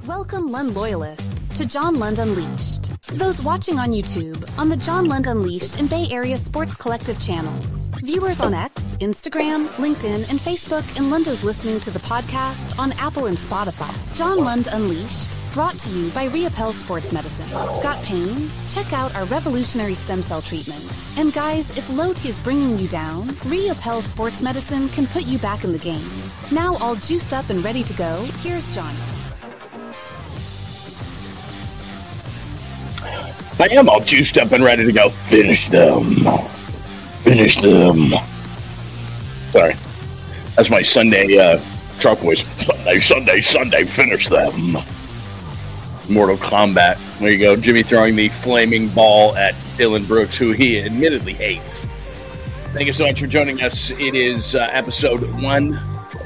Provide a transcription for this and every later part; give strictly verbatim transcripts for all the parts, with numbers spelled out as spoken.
Welcome Lund loyalists to John Lund Unleashed. Those watching on YouTube, on the John Lund Unleashed and Bay Area Sports Collective channels. Viewers on X, Instagram, LinkedIn, and Facebook, and Lundos listening to the podcast on Apple and Spotify. John Lund Unleashed, brought to you by Reapel Sports Medicine. Got pain? Check out our revolutionary stem cell treatments. And guys, if low T is bringing you down, Reapel Sports Medicine can put you back in the game. Now all juiced up and ready to go, here's John. I am all juiced up and ready to go. Finish them. Finish them. Sorry. That's my Sunday uh, truck voice. Sunday, Sunday, Sunday, finish them. Mortal Kombat. There you go. Jimmy throwing the flaming ball at Dylan Brooks, who he admittedly hates. Thank you so much for joining us. It is uh, episode one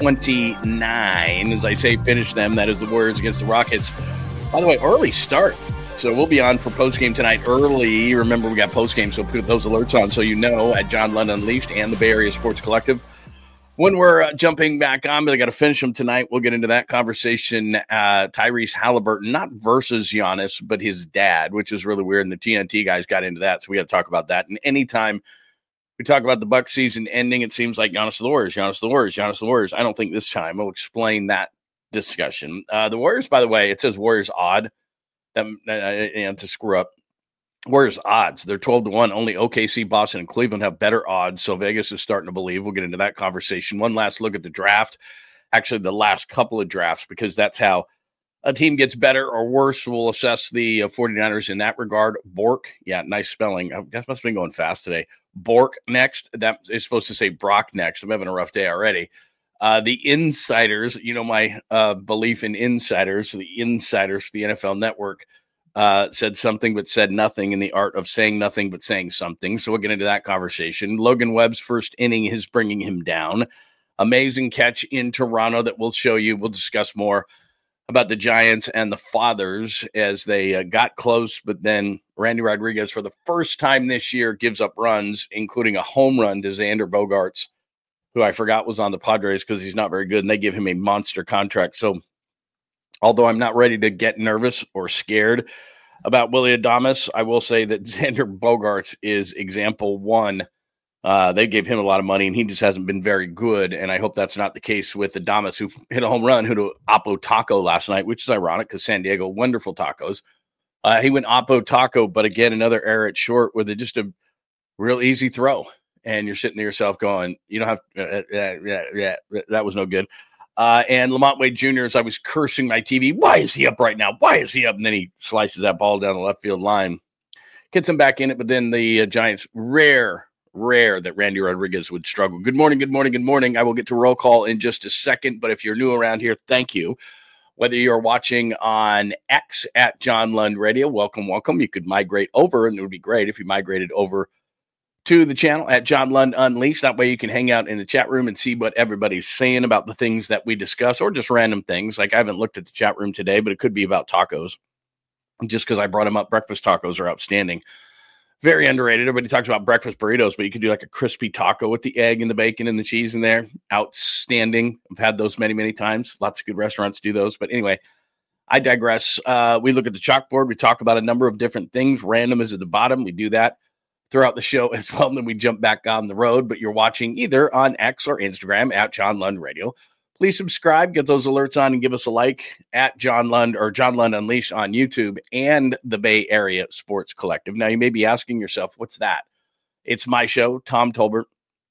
twenty-nine. As I say, finish them. That is the Warriors against the Rockets. By the way, early start. So we'll be on for postgame tonight early. Remember, we got postgame, so put those alerts on so you know at John Lund Unleashed and the Bay Area Sports Collective. When we're uh, jumping back on, but I got to finish them tonight. We'll get into that conversation. Uh, Tyrese Halliburton, not versus Giannis, but his dad, which is really weird. And the T N T guys got into that, so we got to talk about that. And anytime we talk about the Bucs season ending, it seems like Giannis the Warriors, Giannis the Warriors, Giannis the Warriors. I don't think this time. We'll explain that discussion. Uh, the Warriors, by the way, it says Warriors odd. Them, uh, and to screw up. Warriors odds. They're twelve to one. Only O K C, Boston, and Cleveland have better odds. So Vegas is starting to believe. We'll get into that conversation. One last look at the draft. Actually, the last couple of drafts, because that's how a team gets better or worse. We'll assess the uh, 49ers in that regard. Bork. Yeah, nice spelling. I guess must have been going fast today. Bork next. That is supposed to say Brock next. I'm having a rough day already. Uh, the insiders, you know, my uh, belief in insiders, the insiders, the N F L Network uh, said something but said nothing in the art of saying nothing but saying something. So we'll get into that conversation. Logan Webb's first inning is bringing him down. Amazing catch in Toronto that we'll show you. We'll discuss more about the Giants and the Fathers as they uh, got close, but then Randy Rodriguez, for the first time this year, gives up runs, including a home run to Xander Bogaerts, who I forgot was on the Padres because he's not very good, and they give him a monster contract. So although I'm not ready to get nervous or scared about Willy Adames, I will say that Xander Bogaerts is example one. Uh, they gave him a lot of money, and he just hasn't been very good, and I hope that's not the case with Adames, who hit a home run, who to Oppo Taco last night, which is ironic because San Diego, wonderful tacos. Uh, he went Oppo Taco, but again, another error at short with a, just a real easy throw. And you're sitting to yourself going, you don't have, uh, yeah, yeah, yeah, that was no good. Uh, and Lamont Wade Junior, as I was cursing my T V, why is he up right now? Why is he up? And then he slices that ball down the left field line. Gets him back in it, but then the uh, Giants, rare, rare that Randy Rodriguez would struggle. Good morning, good morning, good morning. I will get to roll call in just a second, but if you're new around here, thank you. Whether you're watching on X at John Lund Radio, welcome, welcome. You could migrate over, and it would be great if you migrated over to the channel at John Lund Unleashed. That way you can hang out in the chat room and see what everybody's saying about the things that we discuss, or just random things. Like I haven't looked at the chat room today, but it could be about tacos. Just because I brought them up, breakfast tacos are outstanding. Very underrated. Everybody talks about breakfast burritos, but you could do like a crispy taco with the egg and the bacon and the cheese in there. Outstanding. I've had those many, many times. Lots of good restaurants do those. But anyway, I digress. Uh, we look at the chalkboard. We talk about a number of different things. Random is at the bottom. We do that throughout the show as well. And then we jump back on the road, but you're watching either on X or Instagram at John Lund Radio. Please subscribe, get those alerts on, and give us a like at John Lund or John Lund Unleashed on YouTube and the Bay Area Sports Collective. Now, you may be asking yourself, what's that? It's my show, Tom Tolbert,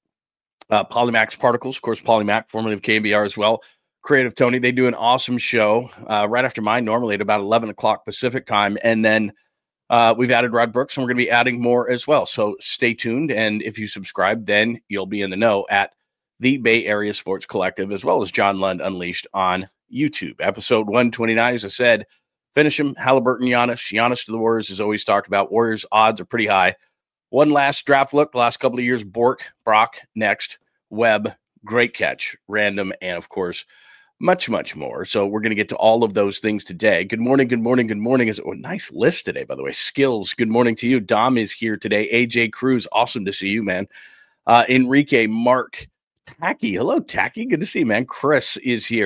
uh, Polymax Particles, of course, Polymac, formerly of K B R as well. Creative Tony, they do an awesome show uh, right after mine, normally at about eleven o'clock Pacific time. And then Uh, we've added Rod Brooks, and we're going to be adding more as well. So stay tuned. And if you subscribe, then you'll be in the know at the Bay Area Sports Collective, as well as John Lund Unleashed on YouTube. Episode one twenty-nine, as I said, finish him. Halliburton, Giannis. Giannis to the Warriors is always talked about. Warriors odds are pretty high. One last draft look. The last couple of years, Bork, Brock, next. Webb, great catch. Random, and of course, much, much more. So we're going to get to all of those things today. Good morning, good morning, good morning. Is it a nice list today, by the way? Skills, good morning to you. Dom is here today. A J Cruz, awesome to see you, man. Uh, Enrique, Mark, Tacky. Hello, Tacky. Good to see you, man. Chris is here.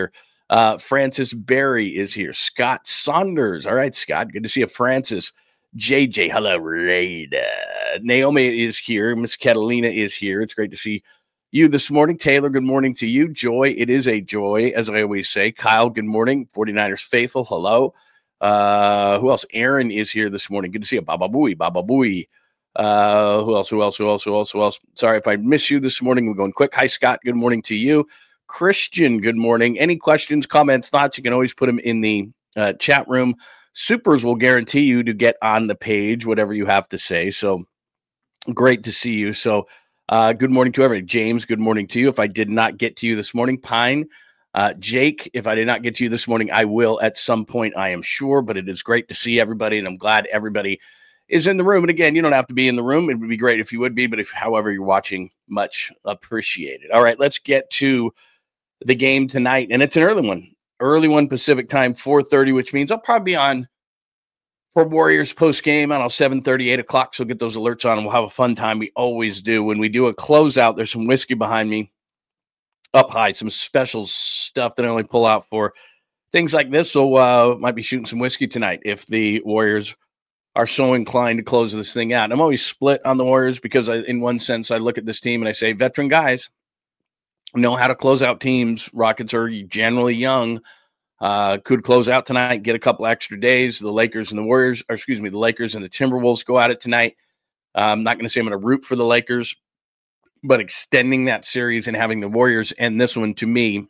Uh, Francis Berry is here. Scott Saunders. All right, Scott. Good to see you. Francis. J J. Hello, Raid. Uh, Naomi is here. Miss Catalina is here. It's great to see you this morning. Taylor, good morning to you. Joy, it is a joy, as I always say. Kyle, good morning. forty-niners faithful. Hello. Uh, who else? Aaron is here this morning. Good to see you. Baba Booey. Baba Booey. Uh, who else? Who else? Who else? Who else? Who else? Sorry if I miss you this morning. We're going quick. Hi, Scott. Good morning to you. Christian, good morning. Any questions, comments, thoughts? You can always put them in the uh, chat room. Supers will guarantee you to get on the page, whatever you have to say. So great to see you. So uh, good morning to everybody. James, good morning to you. If I did not get to you this morning, Pine, uh, Jake, if I did not get to you this morning, I will at some point, I am sure. But it is great to see everybody, and I'm glad everybody is in the room. And again, you don't have to be in the room. It would be great if you would be, but if, however, you're watching, much appreciated. All right, let's get to the game tonight, and it's an early one. Early one Pacific time, four thirty, which means I'll probably be on for Warriors post-game, I don't know, seven thirty, eight o'clock, so get those alerts on, and we'll have a fun time. We always do. When we do a closeout, there's some whiskey behind me up high, some special stuff that I only pull out for things like this, so uh, might be shooting some whiskey tonight if the Warriors are so inclined to close this thing out. I'm always split on the Warriors because I, in one sense, I look at this team and I say, veteran guys know how to close out teams. Rockets are generally young, uh, could close out tonight, get a couple extra days. The Lakers and the Warriors, or excuse me, the Lakers and the Timberwolves go at it tonight. Uh, I'm not going to say I'm going to root for the Lakers, but extending that series and having the Warriors end this one, to me,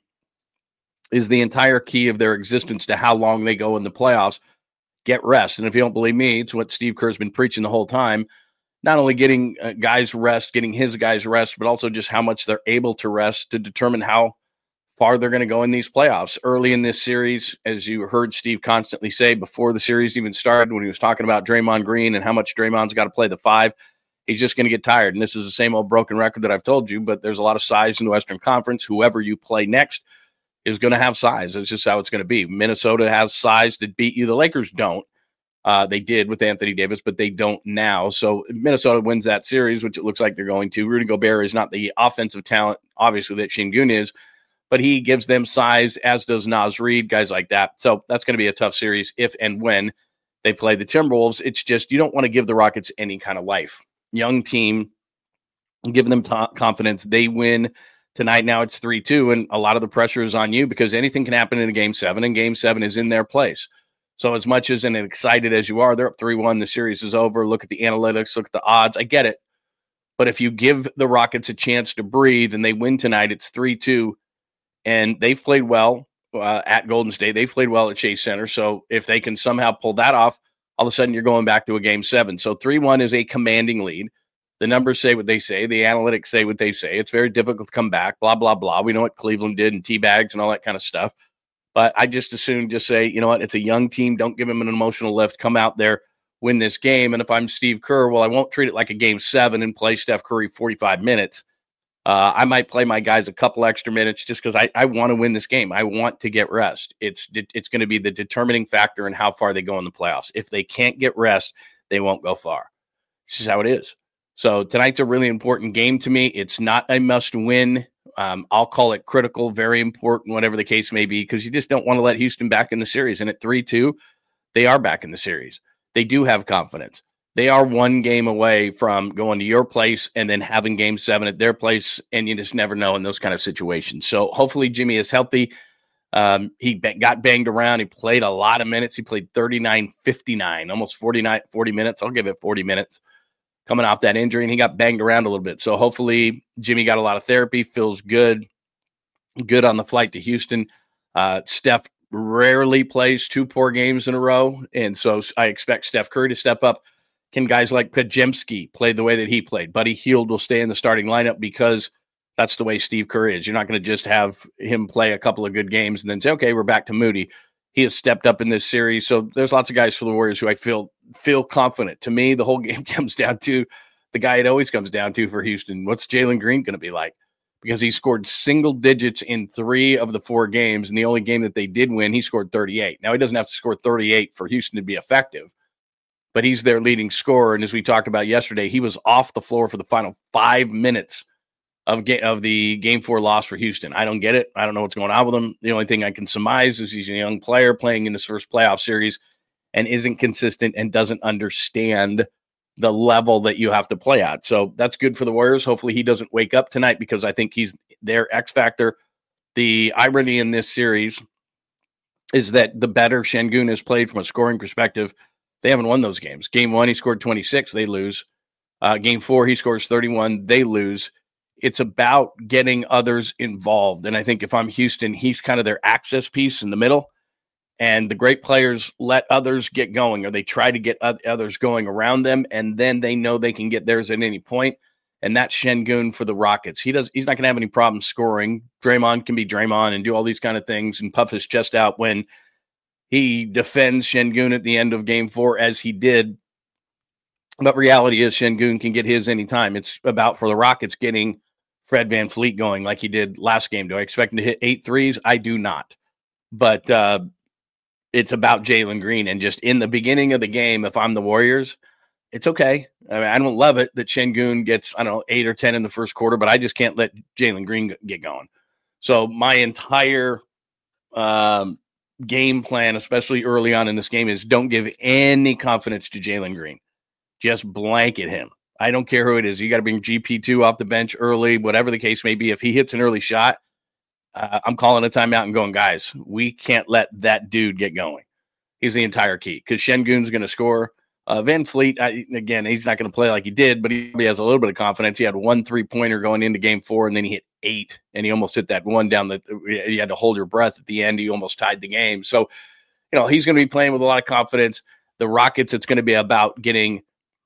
is the entire key of their existence to how long they go in the playoffs. Get rest. And if you don't believe me, it's what Steve Kerr's been preaching the whole time. Not only getting uh, guys rest, getting his guys rest, but also just how much they're able to rest to determine how far they're going to go in these playoffs. Early in this series, as you heard Steve constantly say before the series even started, when he was talking about Draymond Green and how much Draymond's got to play the five, he's just going to get tired. And this is the same old broken record that I've told you, but there's a lot of size in the Western Conference. Whoever you play next is going to have size. It's just how it's going to be. Minnesota has size to beat you. The Lakers don't. Uh, they did with Anthony Davis, but they don't now. So Minnesota wins that series, which it looks like they're going to. Rudy Gobert is not the offensive talent, obviously, that Şengün is, but he gives them size, as does Naz Reid, guys like that. So that's going to be a tough series if and when they play the Timberwolves. It's just you don't want to give the Rockets any kind of life. Young team, giving them t- confidence. They win tonight. Now it's three two, and a lot of the pressure is on you because anything can happen in a game seven, and game seven is in their place. So as much as and excited as you are, they're up three one, the series is over. Look at the analytics, look at the odds. I get it. But if you give the Rockets a chance to breathe and they win tonight, it's three two, and they've played well uh, at Golden State. They've played well at Chase Center. So if they can somehow pull that off, all of a sudden you're going back to a game seven. So three one is a commanding lead. The numbers say what they say. The analytics say what they say. It's very difficult to come back, blah, blah, blah. We know what Cleveland did and teabags and all that kind of stuff. But I just assume just say, you know what, it's a young team. Don't give them an emotional lift. Come out there, win this game. And if I'm Steve Kerr, well, I won't treat it like a game seven and play Steph Curry forty-five minutes. Uh, I might play my guys a couple extra minutes just because I, I want to win this game. I want to get rest. It's it's going to be the determining factor in how far they go in the playoffs. If they can't get rest, they won't go far. This is how it is. So tonight's a really important game to me. It's not a must-win. Um, I'll call it critical, very important, whatever the case may be, because you just don't want to let Houston back in the series. And at three two, they are back in the series. They do have confidence. They are one game away from going to your place and then having game seven at their place, and you just never know in those kind of situations. So hopefully Jimmy is healthy. Um, he b- got banged around. He played a lot of minutes. He played thirty-nine fifty-nine, almost forty-nine, forty minutes. I'll give it forty minutes. Coming off that injury, and he got banged around a little bit. So hopefully Jimmy got a lot of therapy, feels good, good on the flight to Houston. Uh, Steph rarely plays two poor games in a row, and so I expect Steph Curry to step up. Can guys like Podziemski play the way that he played? Buddy Hield will stay in the starting lineup because that's the way Steve Kerr is. You're not going to just have him play a couple of good games and then say, okay, we're back to Moody. He has stepped up in this series. So there's lots of guys for the Warriors who I feel feel confident. To me, the whole game comes down to the guy it always comes down to for Houston. What's Jalen Green going to be like? Because he scored single digits in three of the four games, and the only game that they did win, he scored thirty-eight. Now, he doesn't have to score thirty-eight for Houston to be effective, but he's their leading scorer. And as we talked about yesterday, he was off the floor for the final five minutes of, ga- of the game four loss for Houston. I don't get it. I don't know what's going on with him. The only thing I can surmise is he's a young player playing in his first playoff series and isn't consistent and doesn't understand the level that you have to play at. So that's good for the Warriors. Hopefully he doesn't wake up tonight because I think he's their X factor. The irony in this series is that the better Şengün has played from a scoring perspective, they haven't won those games. Game one, he scored twenty-six. They lose. Uh, game four, he scores thirty-one. They lose. It's about getting others involved. And I think if I'm Houston, he's kind of their access piece in the middle. And the great players let others get going, or they try to get others going around them, and then they know they can get theirs at any point. And that's Şengün for the Rockets. He does. He's not going to have any problem scoring. Draymond can be Draymond and do all these kind of things and puff his chest out when he defends Şengün at the end of game four, as he did. But reality is Şengün can get his anytime. It's about, for the Rockets, getting Fred VanVleet going like he did last game. Do I expect him to hit eight threes? I do not. But uh, it's about Jalen Green. And just in the beginning of the game, if I'm the Warriors, it's okay. I mean, I don't love it that Şengün gets, I don't know, eight or ten in the first quarter, but I just can't let Jalen Green get going. So my entire um, game plan, especially early on in this game, is don't give any confidence to Jalen Green. Just blanket him. I don't care who it is. You got to bring G P two off the bench early, whatever the case may be. If he hits an early shot, uh, I'm calling a timeout and going, guys, we can't let that dude get going. He's the entire key because Şengün's going to score. Uh, VanVleet, I, again, he's not going to play like he did, but he has a little bit of confidence. He had one three-pointer going into game four, and then he hit eight, and he almost hit that one down. The, you had to hold your breath at the end. He almost tied the game. So, you know, he's going to be playing with a lot of confidence. The Rockets, it's going to be about getting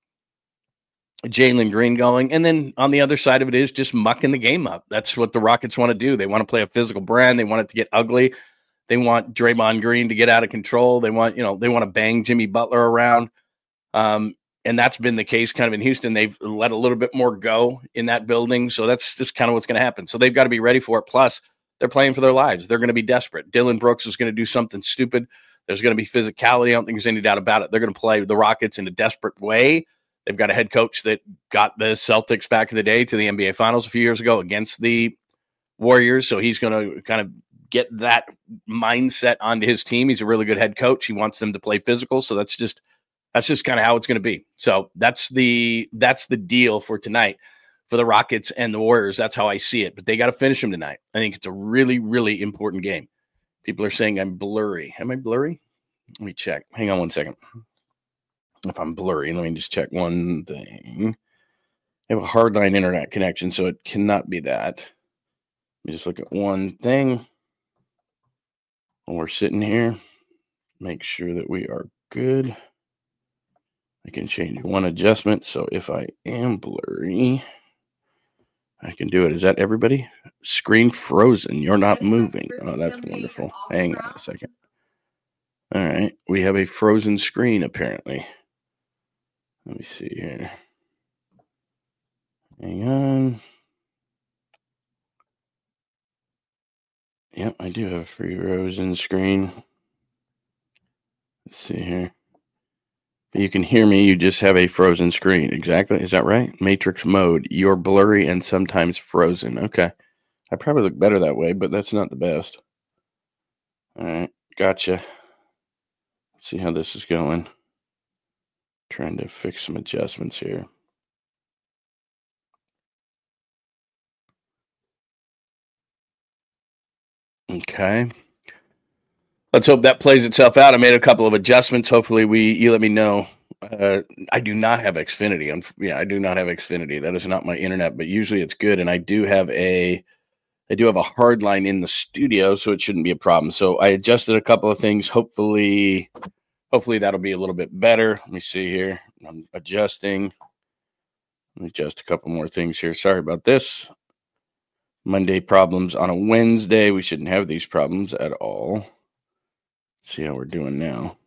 Jalen Green going. And then on the other side of it is just mucking the game up. That's what the Rockets want to do. They want to play a physical brand. They want it to get ugly. They want Draymond Green to get out of control. They want, you know, they want to bang Jimmy Butler around. Um, and that's been the case kind of in Houston. They've let a little bit more go in that building. So that's just kind of what's going to happen. So they've got to be ready for it. Plus, they're playing for their lives. They're going to be desperate. Dylan Brooks is going to do something stupid. There's going to be physicality. I don't think there's any doubt about it. They're going to play the Rockets in a desperate way. They've got a head coach that got the Celtics back in the day to the N B A Finals a few years ago against the Warriors. So he's going to kind of get that mindset onto his team. He's a really good head coach. He wants them to play physical. So that's just that's just kind of how it's going to be. So that's the that's the deal for tonight for the Rockets and the Warriors. That's how I see it. But they got to finish them tonight. I think it's a really, really important game. People are saying I'm blurry. Am I blurry? Let me check. Hang on one second. If I'm blurry, let me just check one thing. I have a hardline internet connection, so it cannot be that. Let me just look at one thing while we're sitting here. Make sure that we are good. I can change one adjustment, so if I am blurry, I can do it. Is that everybody? Screen frozen. You're not moving. Oh, that's wonderful. Hang on a second. All right. We have a frozen screen, apparently. Let me see here. Hang on. Yep, I do have a frozen screen. Let's see here. You can hear me. You just have a frozen screen. Exactly. Is that right? Matrix mode. You're blurry and sometimes frozen. Okay. I probably look better that way, but that's not the best. All right. Gotcha. Let's see how this is going. Trying to fix some adjustments here. Okay. Let's hope that plays itself out. I made a couple of adjustments. Hopefully we you let me know. Uh, I do not have Xfinity. I'm, yeah, I do not have Xfinity. That is not my internet, but usually it's good. And I do have a I do have a hard line in the studio, so it shouldn't be a problem. So I adjusted a couple of things. Hopefully Hopefully that'll be a little bit better. Let me see here. I'm adjusting. Let me adjust a couple more things here. Sorry about this. Monday problems on a Wednesday. We shouldn't have these problems at all. Let's see how we're doing now.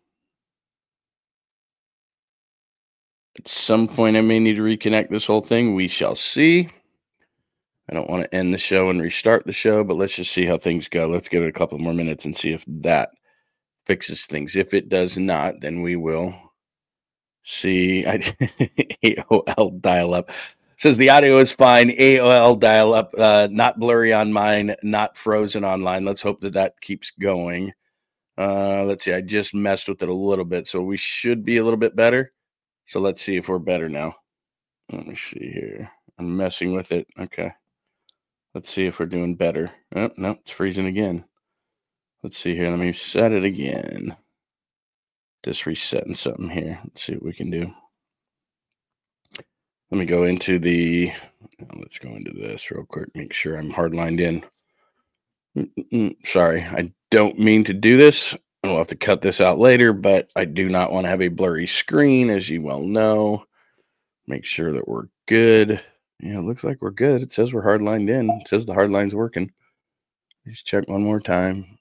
At some point, I may need to reconnect this whole thing. We shall see. I don't want to end the show and restart the show, but let's just see how things go. Let's give it a couple more minutes and see if that fixes things. If it does not, then we will see. I A O L dial up. Says the audio is fine. A O L dial up, uh, not blurry on mine, not frozen online. Let's hope that that keeps going. Uh, let's see. I just messed with it a little bit, so we should be a little bit better. So let's see if we're better now. Let me see here. I'm messing with it. Okay. Let's see if we're doing better. Oh, no, it's freezing again. Let's see here. Let me set it again. Just resetting something here. Let's see what we can do. Let me go into the, let's go into this real quick. Make sure I'm hardlined in. Mm-mm, sorry, I don't mean to do this. We'll have to cut this out later, but I do not want to have a blurry screen, as you well know. Make sure that we're good. Yeah, it looks like we're good. It says we're hardlined in. It says the hardline's working. Let's check one more time.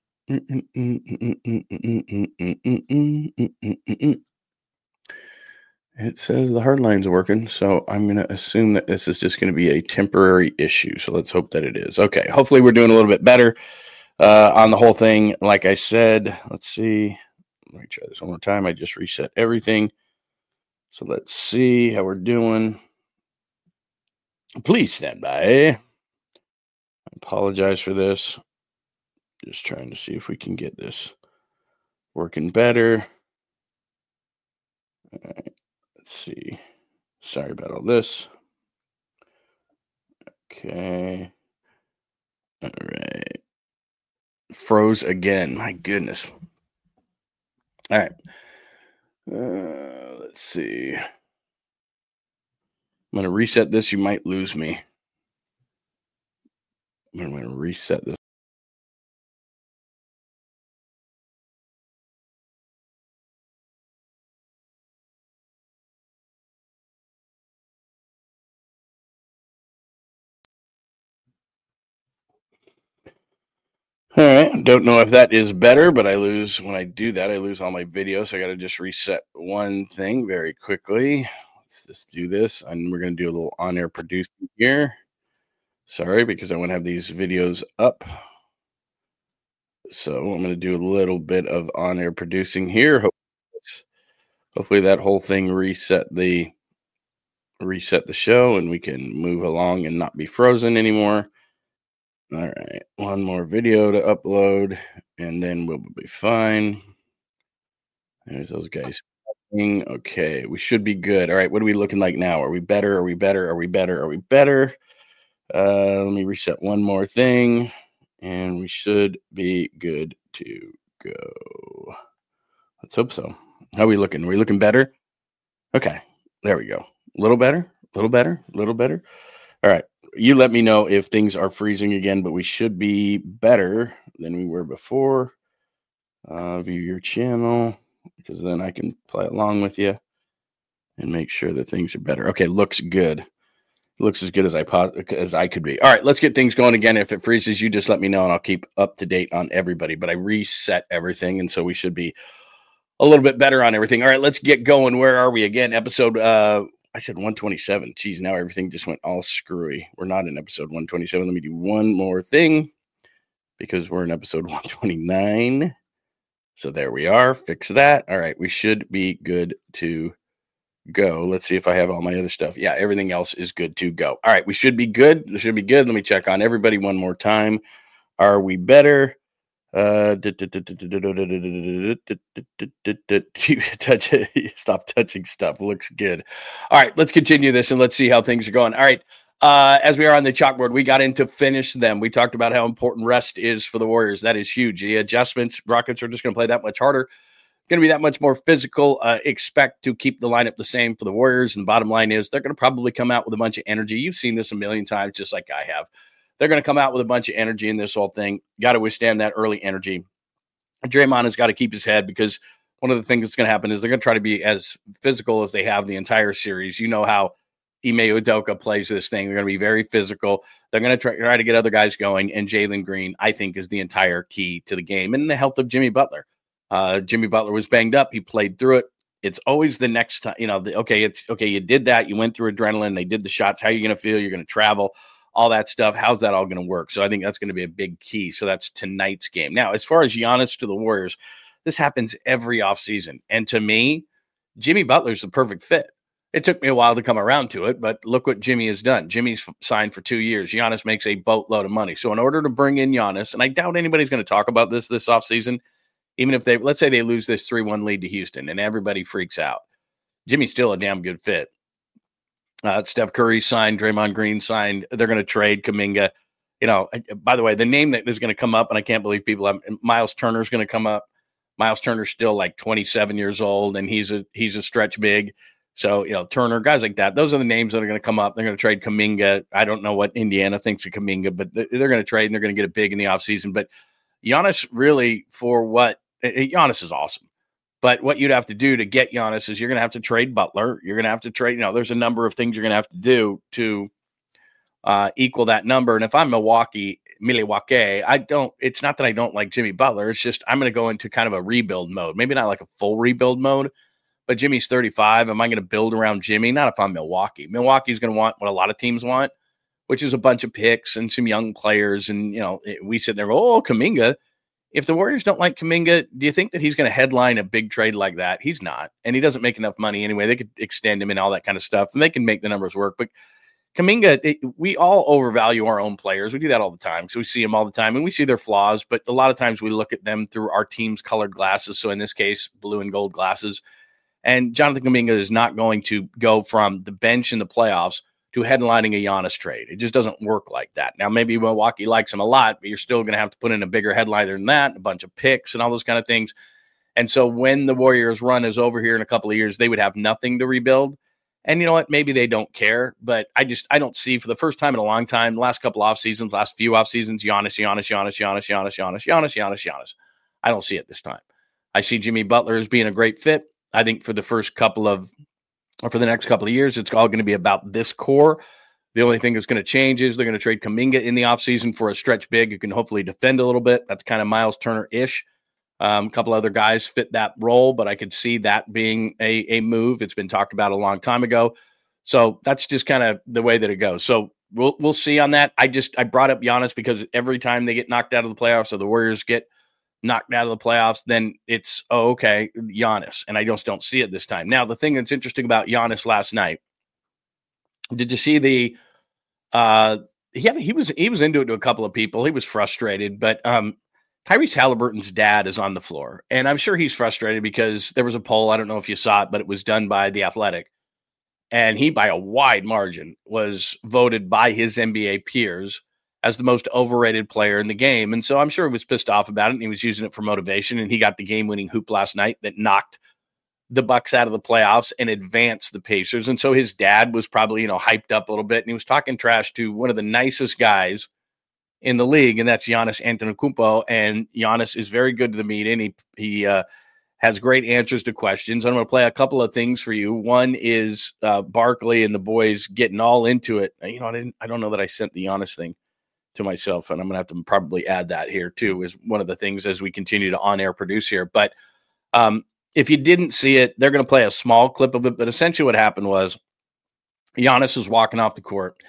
It says the hard line's working, so I'm going to assume that this is just going to be a temporary issue. So let's hope that it is. Okay, hopefully we're doing a little bit better uh, on the whole thing. Like I said, let's see. Let me try this one more time. I just reset everything. So let's see how we're doing. Please stand by. I apologize for this. Just trying to see if we can get this working better. All right. Let's see. Sorry about all this. Okay. All right. Froze again. My goodness. All right. Uh, let's see. I'm going to reset this. You might lose me. I'm going to reset this. All right. Don't know if that is better, but I lose when I do that. I lose all my videos. So I got to just reset one thing very quickly. Let's just do this. And we're going to do a little on-air producing here. Sorry, because I want to have these videos up. So I'm going to do a little bit of on-air producing here. Hopefully that whole thing reset the reset the show and we can move along and not be frozen anymore. All right, one more video to upload, and then we'll be fine. There's those guys. Okay, we should be good. All right, what are we looking like now? Are we better? Are we better? Are we better? Are we better? Uh, let me reset one more thing, and we should be good to go. Let's hope so. How are we looking? Are we looking better? Okay, there we go. A little better, a little better, a little better. All right. You let me know if things are freezing again, but we should be better than we were before. Uh, view your channel, because then I can play along with you and make sure that things are better. Okay, looks good. Looks as good as I as I could be. All right, let's get things going again. If it freezes, you just let me know, and I'll keep up to date on everybody. But I reset everything, and so we should be a little bit better on everything. All right, let's get going. Where are we again? Episode uh I said one twenty-seven. Geez, now everything just went all screwy. We're not in episode one twenty-seven. Let me do one more thing because we're in episode one twenty-nine. So there we are. Fix that. All right, we should be good to go. Let's see if I have all my other stuff. Yeah, everything else is good to go. All right, we should be good. This should be good. Let me check on everybody one more time. Are we better? Uh, stop touching stuff. Looks good. All right, let's continue this and let's see how things are going. All right, uh, as we are on the chalkboard, we got into finish them. We talked about how important rest is for the Warriors. That is huge. The adjustments, Rockets are just going to play that much harder, going to be that much more physical. Uh, expect to keep the lineup the same for the Warriors. And the bottom line is they're going to probably come out with a bunch of energy. You've seen this a million times, just like I have. They're going to come out with a bunch of energy in this whole thing. Got to withstand that early energy. Draymond has got to keep his head, because one of the things that's going to happen is they're going to try to be as physical as they have the entire series. You know how Ime Udoka plays this thing. They're going to be very physical. They're going to try, try to get other guys going. And Jalen Green, I think, is the entire key to the game. And the health of Jimmy Butler. Uh, Jimmy Butler was banged up. He played through it. It's always the next time, you know, the, okay, it's okay. You did that. You went through adrenaline. They did the shots. How are you going to feel? You're going to travel. All that stuff. How's that all going to work? So I think that's going to be a big key. So that's tonight's game. Now, as far as Giannis to the Warriors, this happens every offseason. And to me, Jimmy Butler's the perfect fit. It took me a while to come around to it, but look what Jimmy has done. Jimmy's signed for two years. Giannis makes a boatload of money. So in order to bring in Giannis, and I doubt anybody's going to talk about this this offseason, even if they, let's say they lose this three one lead to Houston and everybody freaks out, Jimmy's still a damn good fit. Uh, Steph Curry signed, Draymond Green signed. They're going to trade Kuminga. You know, by the way, the name that is going to come up, and I can't believe people have, Miles Turner's going to come up. Miles Turner's still like twenty-seven years old, and he's a he's a stretch big. So, you know, Turner, guys like that, those are the names that are going to come up. They're going to trade Kuminga. I don't know what Indiana thinks of Kuminga, but they're going to trade and they're going to get it big in the offseason. But Giannis really, for what – Giannis is awesome. But what you'd have to do to get Giannis is you're going to have to trade Butler. You're going to have to trade – you know, there's a number of things you're going to have to do to uh, equal that number. And if I'm Milwaukee, Milwaukee, I don't – it's not that I don't like Jimmy Butler. It's just I'm going to go into kind of a rebuild mode. Maybe not like a full rebuild mode. But Jimmy's thirty-five. Am I going to build around Jimmy? Not if I'm Milwaukee. Milwaukee's going to want what a lot of teams want, which is a bunch of picks and some young players. And, you know, we sit there, oh, Kuminga. If the Warriors don't like Kuminga, do you think that he's going to headline a big trade like that? He's not. And he doesn't make enough money anyway. They could extend him and all that kind of stuff, and they can make the numbers work. But Kuminga, it, we all overvalue our own players. We do that all the time. So we see them all the time, and we see their flaws. But a lot of times we look at them through our team's colored glasses. So in this case, blue and gold glasses. And Jonathan Kuminga is not going to go from the bench in the playoffs to headlining a Giannis trade. It just doesn't work like that. Now, maybe Milwaukee likes him a lot, but you're still going to have to put in a bigger headliner than that, a bunch of picks and all those kind of things. And so when the Warriors' run is over here in a couple of years, they would have nothing to rebuild. And you know what? Maybe they don't care, but I just I don't see for the first time in a long time, the last couple off seasons, last few off seasons, Giannis, Giannis, Giannis, Giannis, Giannis, Giannis, Giannis, Giannis, Giannis. I don't see it this time. I see Jimmy Butler as being a great fit. I think for the first couple of, or for the next couple of years, it's all going to be about this core. The only thing that's going to change is they're going to trade Kuminga in the offseason for a stretch big who can hopefully defend a little bit. That's kind of Miles Turner-ish. Um, a couple other guys fit that role, but I could see that being a, a move. It's been talked about a long time ago. So that's just kind of the way that it goes. So we'll we'll see on that. I just I brought up Giannis because every time they get knocked out of the playoffs or the Warriors get knocked out of the playoffs, then it's, oh, okay, Giannis. And I just don't see it this time. Now, the thing that's interesting about Giannis last night, did you see the, uh, he, had, he was he was into it to a couple of people. He was frustrated, but um, Tyrese Halliburton's dad is on the floor. And I'm sure he's frustrated because there was a poll, I don't know if you saw it, but it was done by The Athletic. And he, by a wide margin, was voted by his N B A peers as the most overrated player in the game. And so I'm sure he was pissed off about it, and he was using it for motivation, and he got the game-winning hoop last night that knocked the Bucks out of the playoffs and advanced the Pacers. And so his dad was probably, you know, hyped up a little bit, and he was talking trash to one of the nicest guys in the league, and that's Giannis Antetokounmpo. And Giannis is very good to the meeting. He, he uh, has great answers to questions. I'm going to play a couple of things for you. One is uh, Barkley and the boys getting all into it. You know, I didn't, I don't know that I sent the Giannis thing to myself, and I'm going to have to probably add that here too, is one of the things as we continue to on-air produce here. But um, if you didn't see it, they're going to play a small clip of it. But essentially what happened was Giannis was walking off the court,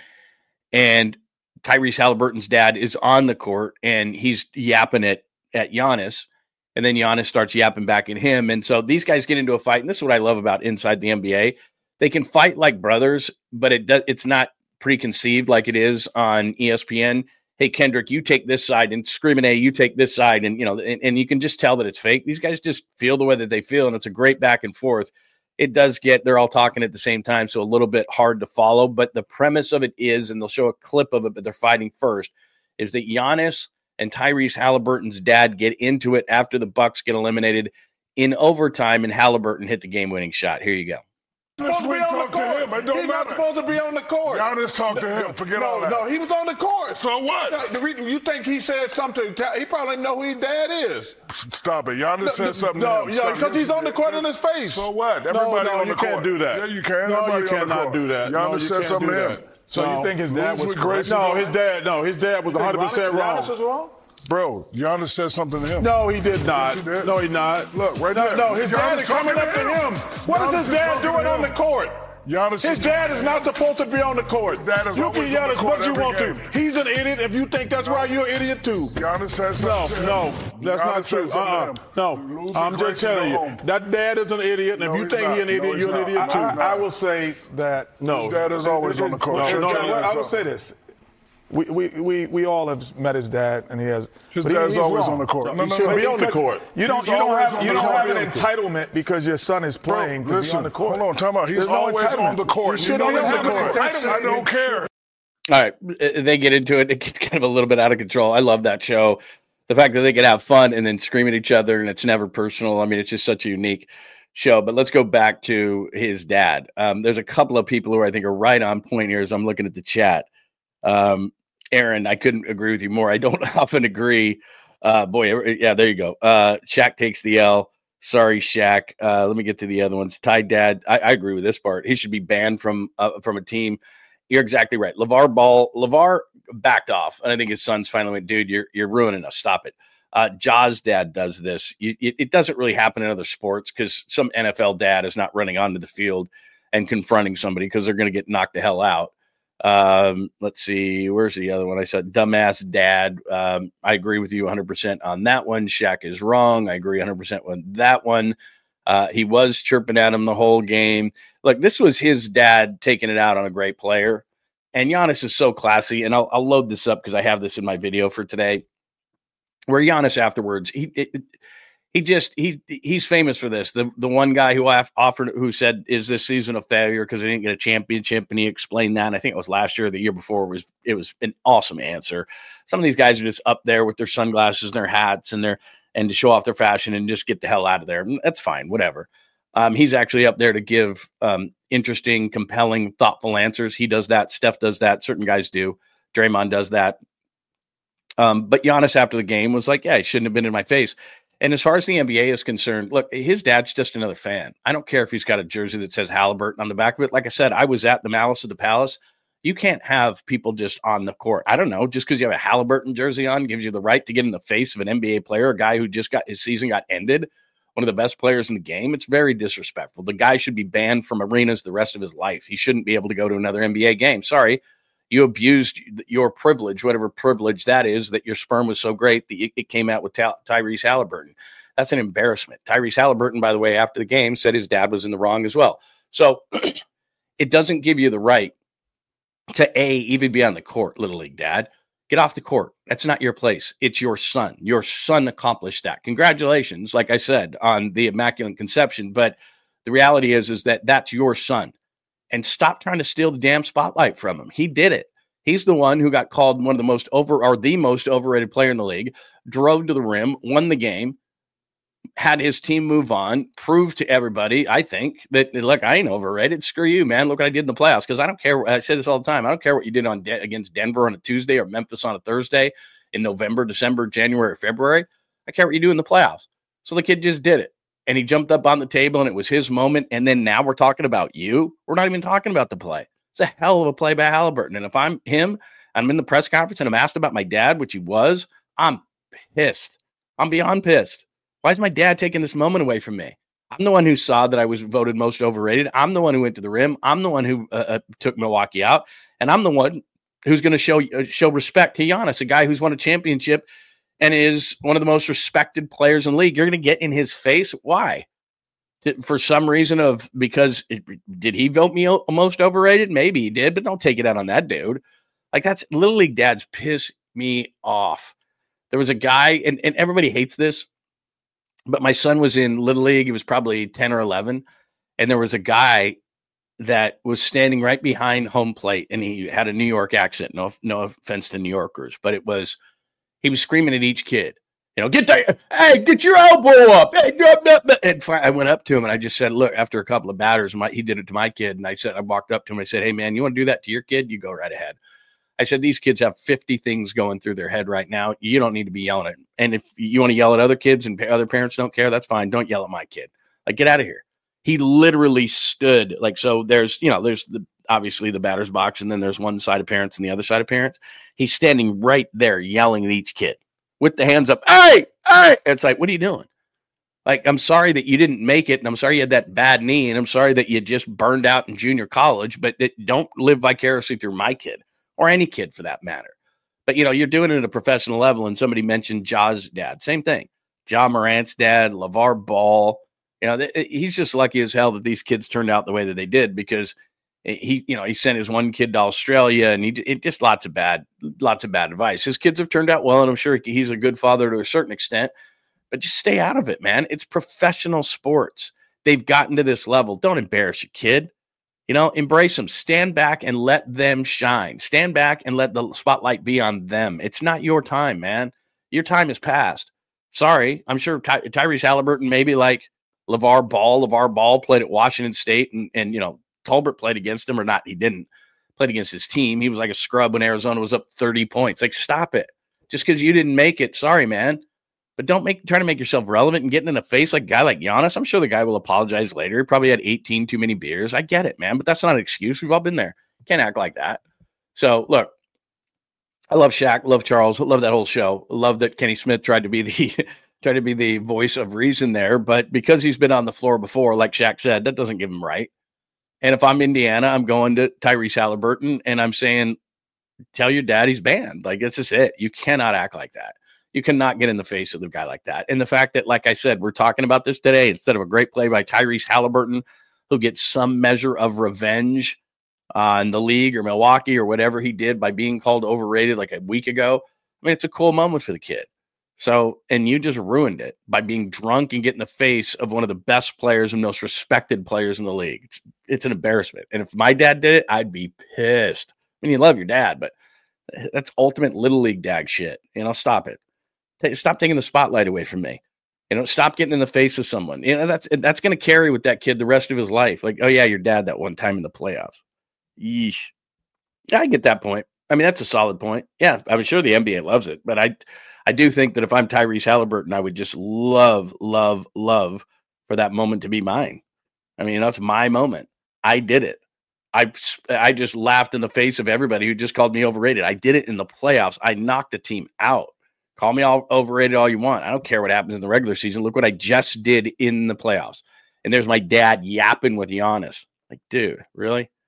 and Tyrese Halliburton's dad is on the court, and he's yapping it at Giannis, and then Giannis starts yapping back at him. And so these guys get into a fight, and this is what I love about inside the N B A. They can fight like brothers, but it does, it's not preconceived like it is on E S P N. Hey, Kendrick, you take this side, and Screaming A, you take this side. And, you know, and, and you can just tell that it's fake. These guys just feel the way that they feel, and it's a great back and forth. It does get, they're all talking at the same time, so a little bit hard to follow. But the premise of it is, and they'll show a clip of it, but they're fighting first, is that Giannis and Tyrese Halliburton's dad get into it after the Bucks get eliminated in overtime, and Halliburton hit the game-winning shot. Here you go. Let's wait talk to him. It don't He's matter. Not supposed to be on the court. Giannis talk to him. Forget no, all that. No, he was on the court. So what? No, the reason, you think he said something? He probably know who his dad is. Stop it. Giannis no, said something no, to him. No, because he's on the court in his face. So what? Everybody no, no, on the you court. can't do that. Yeah, you can. No, Everybody you cannot do that. Giannis no, said something to him. So no. You think his dad was correct? No, his dad. No, his dad was one hundred percent wrong. Giannis is wrong? Bro, Giannis said something to him. No, he did not. Yes, he did. No, he not. Look, right no, there. No, his dad is coming up to him. What is his dad doing on the court? Giannis His dad is not supposed to be on the court. Dad is you can yell as much as you want game. to. He's an idiot. If you think that's right, you're an idiot too. Giannis has no, something no, that's not true. Uh-uh. No, I'm just telling you, home. that dad is an idiot. And no, if you think he's an idiot, no, you're an idiot I, too. I, I will say that no. His dad is always on the court. No, no, no, I will say this. We, we, we, we all have met his dad, and he has. His dad's he, always wrong. on the court. No, he no, should no, be on the court. You don't, you don't have, you don't have an entitlement because your son is playing Bro, to listen, be on the court. Hold on, time out. He's There's always no on the court. He should be on the court. I don't care. All right, they get into it. It gets kind of a little bit out of control. I love that show. The fact that they can have fun and then scream at each other, and it's never personal. I mean, it's just such a unique show. But let's go back to his dad. Um, there's a couple of people who I think are right on point here as I'm looking at the chat. Um, Aaron, I couldn't agree with you more. I don't often agree. Uh, boy, yeah, there you go. Uh, Shaq takes the L. Sorry, Shaq. Uh, let me get to the other ones. Ty Dad, I, I agree with this part. He should be banned from uh, from a team. You're exactly right. LeVar Ball, LeVar backed off, and I think his sons finally went, dude, you're you're ruining us. Stop it. Uh, Jaws' dad does this. You, it, it doesn't really happen in other sports because some N F L dad is not running onto the field and confronting somebody because they're going to get knocked the hell out. Um, let's see, where's the other one? I said dumbass dad. Um, I agree with you one hundred percent on that one. Shaq is wrong. I agree one hundred percent with that one. Uh, he was chirping at him the whole game. Look, this was his dad taking it out on a great player. And Giannis is so classy. And I'll, I'll load this up because I have this in my video for today. Where Giannis afterwards, he it, he just he he's famous for this. The the one guy who offered who said, "Is this season a failure because they didn't get a championship?" And he explained that. And I think it was last year or the year before. It was it was an awesome answer. Some of these guys are just up there with their sunglasses and their hats and their and to show off their fashion and just get the hell out of there. That's fine, whatever. Um, he's actually up there to give um, interesting, compelling, thoughtful answers. He does that. Steph does that. Certain guys do. Draymond does that. Um, but Giannis after the game was like, yeah, he shouldn't have been in my face. And as far as the N B A is concerned, look, his dad's just another fan. I don't care if he's got a jersey that says Halliburton on the back of it. Like I said, I was at the Malice of the Palace. You can't have people just on the court. I don't know. Just because you have a Halliburton jersey on gives you the right to get in the face of an N B A player, a guy who just got his season got ended, one of the best players in the game. It's very disrespectful. The guy should be banned from arenas the rest of his life. He shouldn't be able to go to another N B A game. Sorry. You abused your privilege, whatever privilege that is, that your sperm was so great that it came out with Ty- Tyrese Halliburton. That's an embarrassment. Tyrese Halliburton, by the way, after the game said his dad was in the wrong as well. So it doesn't give you the right to A, even be on the court, Little League dad. Get off the court. That's not your place. It's your son. Your son accomplished that. Congratulations, like I said, on the Immaculate Conception. But the reality is, is that that's your son. And stop trying to steal the damn spotlight from him. He did it. He's the one who got called one of the most over or the most overrated player in the league, drove to the rim, won the game, had his team move on, proved to everybody, I think, that, look, I ain't overrated. Screw you, man. Look what I did in the playoffs. Because I don't care. I say this all the time. I don't care what you did on De- against Denver on a Tuesday or Memphis on a Thursday in November, December, January, or February. I care what you do in the playoffs. So the kid just did it. And he jumped up on the table, and it was his moment. And then now we're talking about you. We're not even talking about the play. It's a hell of a play by Halliburton. And if I'm him, and I'm in the press conference, and I'm asked about my dad, which he was, I'm pissed. I'm beyond pissed. Why is my dad taking this moment away from me? I'm the one who saw that I was voted most overrated. I'm the one who went to the rim. I'm the one who uh, uh, took Milwaukee out. And I'm the one who's going to show uh, show respect to Giannis, a guy who's won a championship and is one of the most respected players in the league. You're going to get in his face. Why? For some reason of, because it, did he vote me o- most overrated? Maybe he did, but don't take it out on that dude. Like, that's Little League dads piss me off. There was a guy, and, and everybody hates this, but my son was in Little League. He was probably ten or eleven. And there was a guy that was standing right behind home plate, and he had a New York accent. No, no offense to New Yorkers, but it was, he was screaming at each kid, you know, get that, hey, get your elbow up. Hey, blah, blah, blah. And I went up to him and I just said, look, after a couple of batters, my, he did it to my kid. And I said, I walked up to him. I said, hey man, you want to do that to your kid? You go right ahead. I said, these kids have fifty things going through their head right now. You don't need to be yelling at them. And if you want to yell at other kids and other parents don't care, that's fine. Don't yell at my kid. Like, get out of here. He literally stood like, so there's, you know, there's the, obviously the batter's box, and then there's one side of parents and the other side of parents. He's standing right there yelling at each kid with the hands up. Hey, hey. It's like, what are you doing? Like, I'm sorry that you didn't make it, and I'm sorry you had that bad knee, and I'm sorry that you just burned out in junior college, but it, don't live vicariously through my kid or any kid for that matter. But, you know, you're doing it at a professional level, and somebody mentioned Ja's dad. Same thing. Ja Morant's dad, LeVar Ball. You know, th- he's just lucky as hell that these kids turned out the way that they did because he, you know, he sent his one kid to Australia, and he it just lots of bad, lots of bad advice. His kids have turned out well, and I'm sure he's a good father to a certain extent. But just stay out of it, man. It's professional sports. They've gotten to this level. Don't embarrass your kid. You know, embrace them. Stand back and let them shine. Stand back and let the spotlight be on them. It's not your time, man. Your time is past. Sorry. I'm sure Ty- Tyrese Halliburton, maybe like LeVar Ball. LeVar Ball played at Washington State, and, and, you know, Tolbert played against him or not. He didn't. Played against his team. He was like a scrub when Arizona was up thirty points. Like, stop it. Just because you didn't make it. Sorry, man. But don't make try to make yourself relevant and getting in the face like a guy like Giannis. I'm sure the guy will apologize later. He probably had eighteen too many beers. I get it, man, but that's not an excuse. We've all been there. Can't act like that. So, look, I love Shaq, love Charles, love that whole show. Love that Kenny Smith tried to be the tried to be the voice of reason there, but because he's been on the floor before, like Shaq said, that doesn't give him right. And if I'm Indiana, I'm going to Tyrese Halliburton and I'm saying, tell your dad he's banned. Like, that's just it. You cannot act like that. You cannot get in the face of a guy like that. And the fact that, like I said, we're talking about this today instead of a great play by Tyrese Halliburton, who gets some measure of revenge on the league or Milwaukee or whatever he did by being called overrated like a week ago. I mean, it's a cool moment for the kid. So, and you just ruined it by being drunk and getting in the face of one of the best players and most respected players in the league. It's, it's an embarrassment. And if my dad did it, I'd be pissed. I mean, you love your dad, but that's ultimate little league dag shit. You know, stop it. Stop taking the spotlight away from me. You know, stop getting in the face of someone. You know, that's that's going to carry with that kid the rest of his life. Like, oh, yeah, your dad that one time in the playoffs. Yeesh. Yeah, I get that point. I mean, that's a solid point. Yeah, I'm sure the N B A loves it. But I I do think that if I'm Tyrese Halliburton, I would just love, love, love for that moment to be mine. I mean, that's my moment. I did it. I, I just laughed in the face of everybody who just called me overrated. I did it in the playoffs. I knocked a team out. Call me all overrated all you want. I don't care what happens in the regular season. Look what I just did in the playoffs. And there's my dad yapping with Giannis. Like, dude, really? It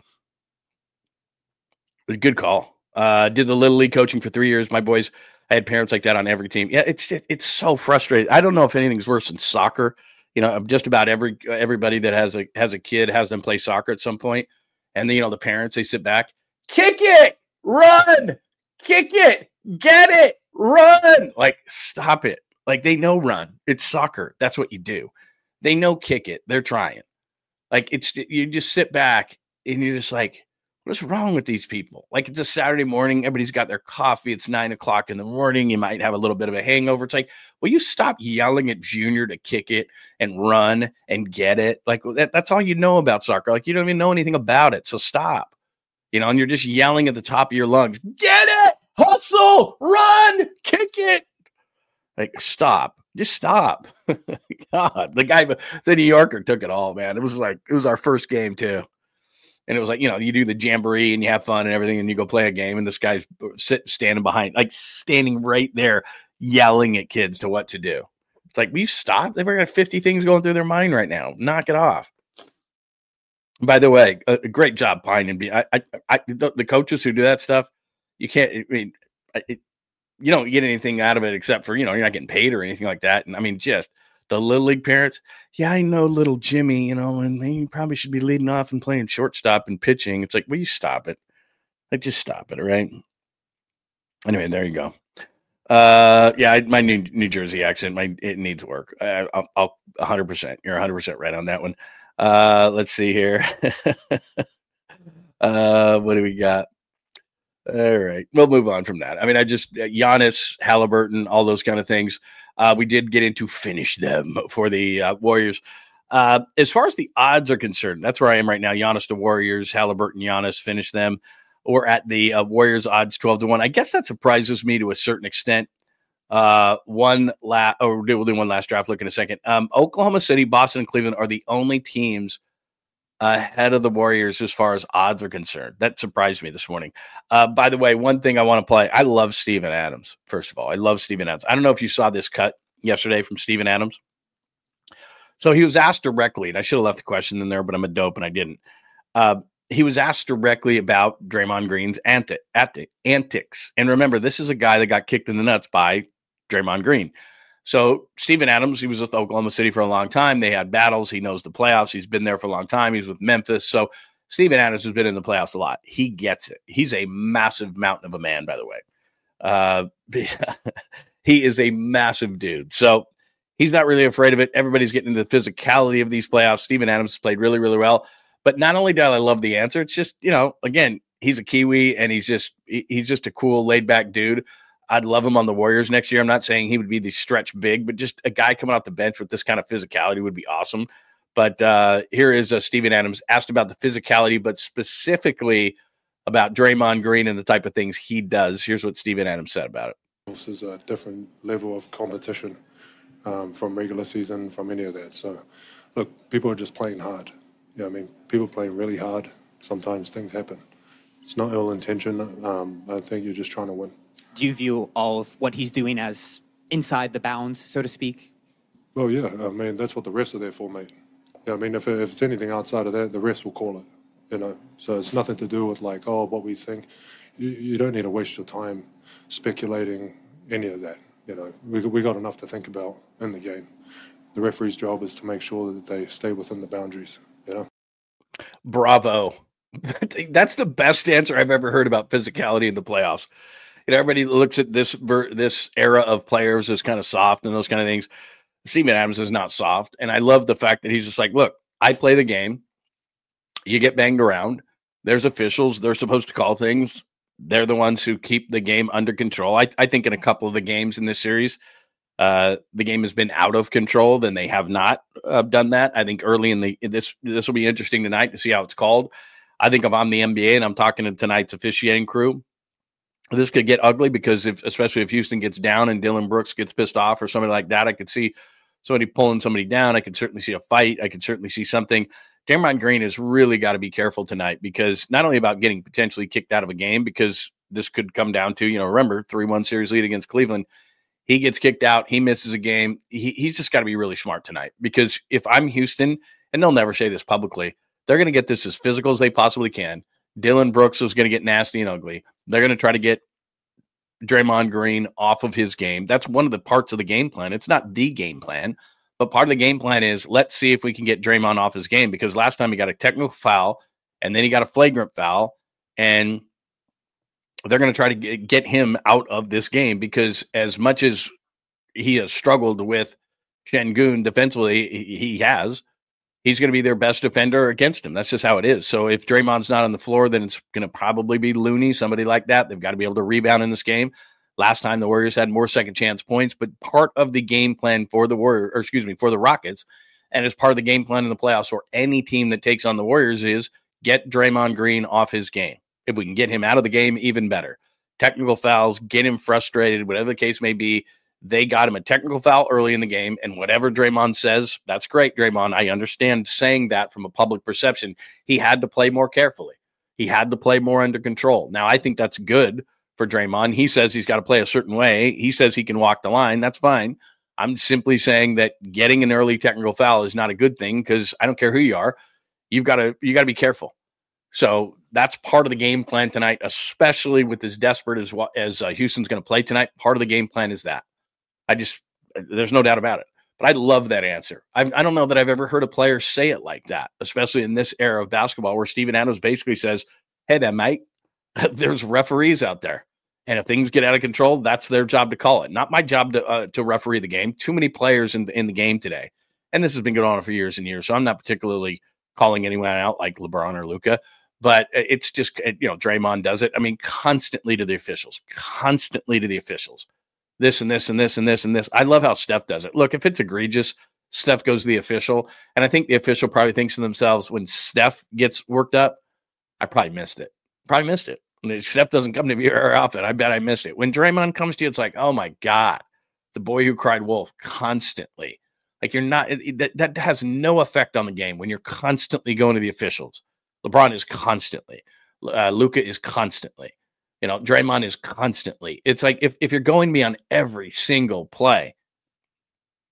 was a good call. Uh, did the Little League coaching for three years. My boys, I had parents like that on every team. Yeah, it's it's so frustrating. I don't know if anything's worse than soccer. You know, just about every everybody that has a has a kid has them play soccer at some point. And then, you know, the parents, they sit back, kick it, run, kick it, get it. Run! Like, stop it. Like, they know run. It's soccer. That's what you do. They know kick it. They're trying. Like, it's you just sit back and you're just like, what's wrong with these people? Like, it's a Saturday morning. Everybody's got their coffee. It's nine o'clock in the morning. You might have a little bit of a hangover. It's like, will you stop yelling at Junior to kick it and run and get it? Like, that, that's all you know about soccer. Like, you don't even know anything about it. So stop. You know, and you're just yelling at the top of your lungs, get it! Hustle, run, kick it. Like, stop. Just stop. God, the guy, the New Yorker took it all, man. It was like, it was our first game too. And it was like, you know, you do the jamboree and you have fun and everything and you go play a game and this guy's sitting, standing behind, like standing right there, yelling at kids to what to do. It's like, will you stop? They've got fifty things going through their mind right now. Knock it off. By the way, a, a great job, Pine and B. I, I, I, the, the coaches who do that stuff, you can't, I mean, it, you don't get anything out of it except for, you know, you're not getting paid or anything like that. And I mean, just the Little League parents. Yeah, I know little Jimmy, you know, and he probably should be leading off and playing shortstop and pitching. It's like, will you stop it? Like, just stop it. All right. Anyway, there you go. Uh, yeah, I, my New, New Jersey accent, my, it needs work. I, I'll, I'll one hundred percent. You're one hundred percent right on that one. Uh, let's see here. uh, what do we got? All right. We'll move on from that. I mean, I just, uh, Giannis, Halliburton, all those kind of things. Uh, we did get into finish them for the uh, Warriors. Uh, as far as the odds are concerned, that's where I am right now. Giannis to Warriors, Halliburton, Giannis, finish them. We're at the uh, Warriors odds twelve to one. I guess that surprises me to a certain extent. Uh, one last, or we'll do one last draft look in a second. Um, Oklahoma City, Boston, and Cleveland are the only teams ahead of the Warriors as far as odds are concerned. That surprised me this morning. Uh, by the way, one thing I want to play, I love Steven Adams, first of all. I love Steven Adams. I don't know if you saw this cut yesterday from Steven Adams. So he was asked directly, and I should have left the question in there, but I'm a dope and I didn't. Uh, he was asked directly about Draymond Green's anti- anti- antics. And remember, this is a guy that got kicked in the nuts by Draymond Green. So Steven Adams, he was with Oklahoma City for a long time. They had battles. He knows the playoffs. He's been there for a long time. He's with Memphis. So Steven Adams has been in the playoffs a lot. He gets it. He's a massive mountain of a man, by the way. Uh, he is a massive dude. So he's not really afraid of it. Everybody's getting into the physicality of these playoffs. Steven Adams has played really, really well. But not only do I love the answer, it's just, you know, again, he's a Kiwi and he's just he's just a cool, laid-back dude. I'd love him on the Warriors next year. I'm not saying he would be the stretch big, but just a guy coming off the bench with this kind of physicality would be awesome. But uh, here is uh, Steven Adams asked about the physicality, but specifically about Draymond Green and the type of things he does. Here's what Steven Adams said about it. This is a different level of competition um, from regular season, from any of that. So, look, people are just playing hard. Yeah, I mean, people playing really hard. Sometimes things happen. It's not ill intention. Um, I think you're just trying to win. Do you view all of what he's doing as inside the bounds, so to speak? Well, yeah. I mean, that's what the refs are there for, mate. Yeah, I mean, if, if it's anything outside of that, the refs will call it, you know. So it's nothing to do with, like, oh, what we think. You, you don't need to waste your time speculating any of that, you know. We, we got enough to think about in the game. The referee's job is to make sure that they stay within the boundaries, you know. Bravo. That's the best answer I've ever heard about physicality in the playoffs. You know, everybody looks at this ver- this era of players as kind of soft and those kind of things. Steven Adams is not soft. And I love the fact that he's just like, look, I play the game. You get banged around. There's officials. They're supposed to call things. They're the ones who keep the game under control. I, I think in a couple of the games in this series, uh, the game has been out of control. Then they have not uh, done that. I think early in the in this this will be interesting tonight to see how it's called. I think if I'm the N B A and I'm talking to tonight's officiating crew, this could get ugly because if, especially if Houston gets down and Dylan Brooks gets pissed off or something like that, I could see somebody pulling somebody down. I could certainly see a fight. I could certainly see something. Draymond Green has really got to be careful tonight because not only about getting potentially kicked out of a game, because this could come down to, you know, remember, three one series lead against Cleveland. He gets kicked out. He misses a game. He, he's just got to be really smart tonight because if I'm Houston, and they'll never say this publicly, they're going to get this as physical as they possibly can. Dylan Brooks is going to get nasty and ugly. They're going to try to get Draymond Green off of his game. That's one of the parts of the game plan. It's not the game plan, but part of the game plan is let's see if we can get Draymond off his game because last time he got a technical foul and then he got a flagrant foul, and they're going to try to get, get him out of this game because as much as he has struggled with Şengün defensively, he, he has. He's going to be their best defender against him. That's just how it is. So if Draymond's not on the floor, then it's going to probably be Looney, somebody like that. They've got to be able to rebound in this game. Last time the Warriors had more second chance points, but part of the game plan for the Warriors, or excuse me, for the Rockets, and as part of the game plan in the playoffs for any team that takes on the Warriors is get Draymond Green off his game. If we can get him out of the game, even better. Technical fouls, get him frustrated, whatever the case may be. They got him a technical foul early in the game, and whatever Draymond says, that's great, Draymond. I understand saying that from a public perception. He had to play more carefully. He had to play more under control. Now, I think that's good for Draymond. He says he's got to play a certain way. He says he can walk the line. That's fine. I'm simply saying that getting an early technical foul is not a good thing because I don't care who you are. You've got to you got to be careful. So that's part of the game plan tonight, especially with as desperate as as uh, Houston's going to play tonight. Part of the game plan is that. I just, there's no doubt about it. But I love that answer. I, I don't know that I've ever heard a player say it like that, especially in this era of basketball where Steven Adams basically says, hey, there, mate, there's referees out there. And if things get out of control, that's their job to call it. Not my job to uh, to referee the game. Too many players in the, in the game today. And this has been going on for years and years. So I'm not particularly calling anyone out like LeBron or Luka. But it's just, you know, Draymond does it. I mean, constantly to the officials, constantly to the officials. This and this and this and this and this. I love how Steph does it. Look, if it's egregious, Steph goes to the official. And I think the official probably thinks to themselves, when Steph gets worked up, I probably missed it. Probably missed it. When Steph doesn't come to me very often, I bet I missed it. When Draymond comes to you, it's like, oh my God, the boy who cried wolf constantly. Like you're not, it, that, that has no effect on the game when you're constantly going to the officials. LeBron is constantly. Uh, Luka is constantly. You know, Draymond is constantly. It's like if, if you're going to be on every single play,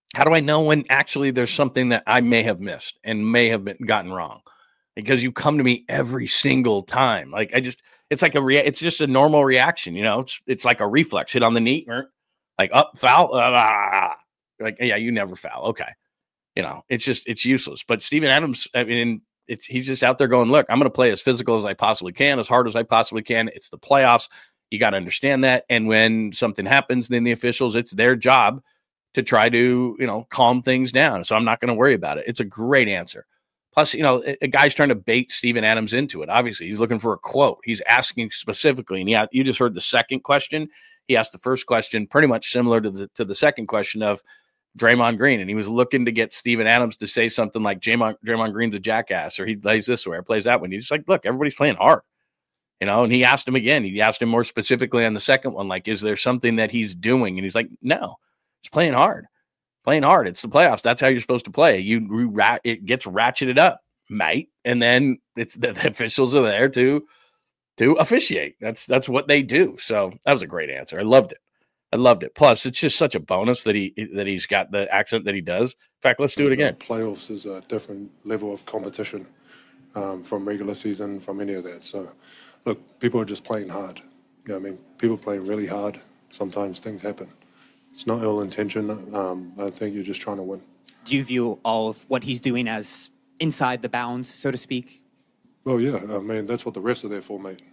How do I know when actually there's something that I may have missed and may have been gotten wrong? Because you come to me every single time. Like I just, it's like a, rea- it's just a normal reaction. You know, it's, it's like a reflex hit on the knee, like up foul. Uh, like, yeah, you never foul. Okay. You know, it's just, it's useless. But Steven Adams, I mean, it's, he's just out there going, look, I'm going to play as physical as I possibly can, as hard as I possibly can. It's the playoffs. You got to understand that. And when something happens, then the officials, it's their job to try to, you know, calm things down. So I'm not going to worry about it. It's a great answer. Plus, you know, a, a guy's trying to bait Steven Adams into it. Obviously, he's looking for a quote. He's asking specifically. And yeah, you just heard the second question. He asked the first question pretty much similar to the to the second question of Draymond Green. And he was looking to get Steven Adams to say something like Draymond, Draymond Green's a jackass, or he plays this way or plays that one. He's just like, look, everybody's playing hard. You know, and he asked him again. He asked him more specifically on the second one, like, is there something that he's doing? And he's like, no, he's playing hard. Playing hard. It's the playoffs. That's how you're supposed to play. You, you it gets ratcheted up, mate, and then it's the, the officials are there to to officiate. That's that's what they do. So that was a great answer. I loved it. I loved it. Plus, it's just such a bonus that he that he's got the accent that he does. In fact, let's do it again. Playoffs is a different level of competition um, from regular season, from any of that. So, look, people are just playing hard. You know, I mean, people playing really hard. Sometimes things happen. It's not ill intention. Um, I think you're just trying to win. Do you view all of what he's doing as inside the bounds, so to speak? Oh, yeah. I mean, that's what the refs are there for, mate.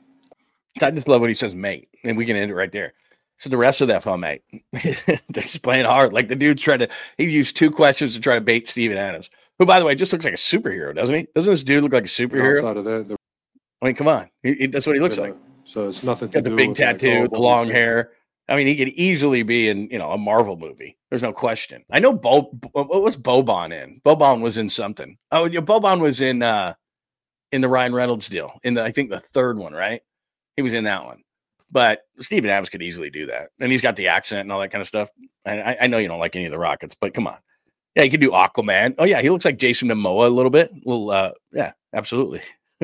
I just love when he says mate, and we can end it right there. So the rest of that for mate. They're just playing hard. Like the dude's trying to, he used two questions to try to bait Steven Adams, who, by the way, just looks like a superhero, doesn't he? Doesn't this dude look like a superhero? Outside of that, the, I mean, come on. He, he, that's what he looks you know, like. So it's nothing to Got the do big with tattoo, like, oh, the long hair. I mean, he could easily be in, you know, a Marvel movie. There's no question. I know Bo. What was Boban in? Boban was in something. Oh, yeah, Boban was in uh, in the Ryan Reynolds deal. In the, I think the third one, right? He was in that one. But Steven Adams could easily do that, and he's got the accent and all that kind of stuff. I, I know you don't like any of the Rockets, but come on. Yeah, he could do Aquaman. Oh yeah, he looks like Jason Momoa a little bit. A little, uh, yeah, absolutely.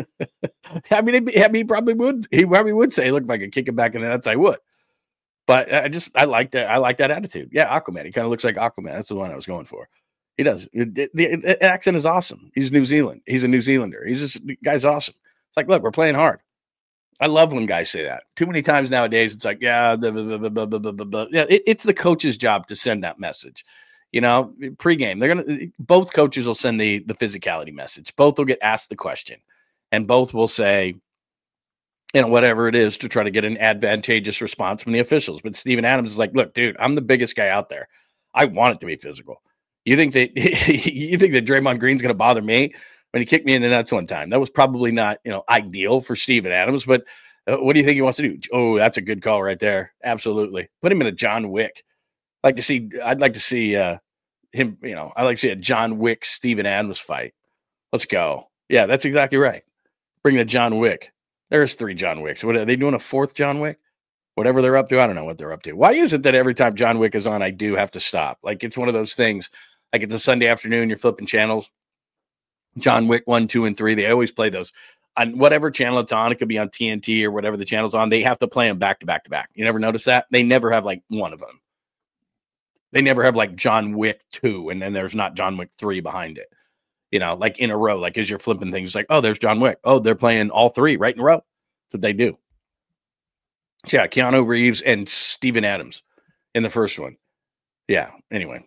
I mean, I mean, he probably would. He probably would say, "Look, if I could kick him back in the nuts, I would." But I just, I like that. I like that attitude. Yeah, Aquaman. He kind of looks like Aquaman. That's the one I was going for. He does. The, the, the accent is awesome. He's New Zealand. He's a New Zealander. He's just, the guy's awesome. It's like, look, we're playing hard. I love when guys say that. Too many times nowadays, it's like, yeah, blah, blah, blah, blah, blah, blah, blah. Yeah. It, it's the coach's job to send that message. You know, pregame, they're gonna. Both coaches will send the the physicality message. Both will get asked the question, and both will say, you know, whatever it is to try to get an advantageous response from the officials. But Steven Adams is like, look, dude, I'm the biggest guy out there. I want it to be physical. You think that you think that Draymond Green's going to bother me when he kicked me in the nuts one time? That was probably not, you know, ideal for Steven Adams. But uh, what do you think he wants to do? Oh, that's a good call right there. Absolutely, put him in a John Wick. Like to see, I'd like to see uh, him. You know, I'd like to see a John Wick Steven Adams fight. Let's go. Yeah, that's exactly right. Bring the John Wick. There's three John Wicks. What are they doing? A fourth John Wick? Whatever they're up to, I don't know what they're up to. Why is it that every time John Wick is on, I do have to stop? Like it's one of those things. Like it's a Sunday afternoon, you're flipping channels. John Wick one, two, and three. They always play those on whatever channel it's on. It could be on T N T or whatever the channel's on. They have to play them back to back to back. You never notice that? They never have like one of them. They never have like John Wick two, and then there's not John Wick three behind it. You know, like in a row, like as you're flipping things, it's like, oh, there's John Wick. Oh, they're playing all three right in a row. That's what they do. So yeah, Keanu Reeves and Steven Adams in the first one. Yeah, anyway.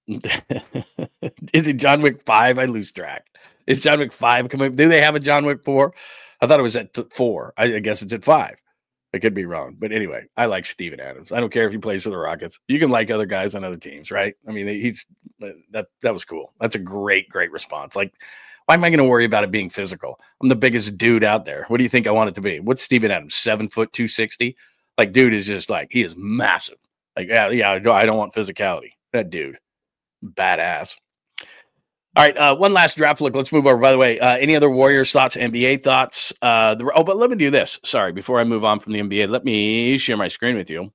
Is it John Wick five? I lose track. Is John Wick five coming? Do they have a John Wick four? I thought it was at th- four. I, I guess it's at five. I could be wrong. But anyway, I like Steven Adams. I don't care if he plays for the Rockets. You can like other guys on other teams, right? I mean, he's that that was cool. That's a great, great response. Like, why am I going to worry about it being physical? I'm the biggest dude out there. What do you think I want it to be? What's Steven Adams? Seven foot, two sixty? Like, dude is just like, he is massive. Like, yeah, yeah, I don't want physicality. That dude. Badass. All right, uh, one last draft look. Let's move over. By the way, uh, any other Warriors thoughts, N B A thoughts? Uh, the, oh, but let me do this. Sorry, before I move on from the N B A, let me share my screen with you.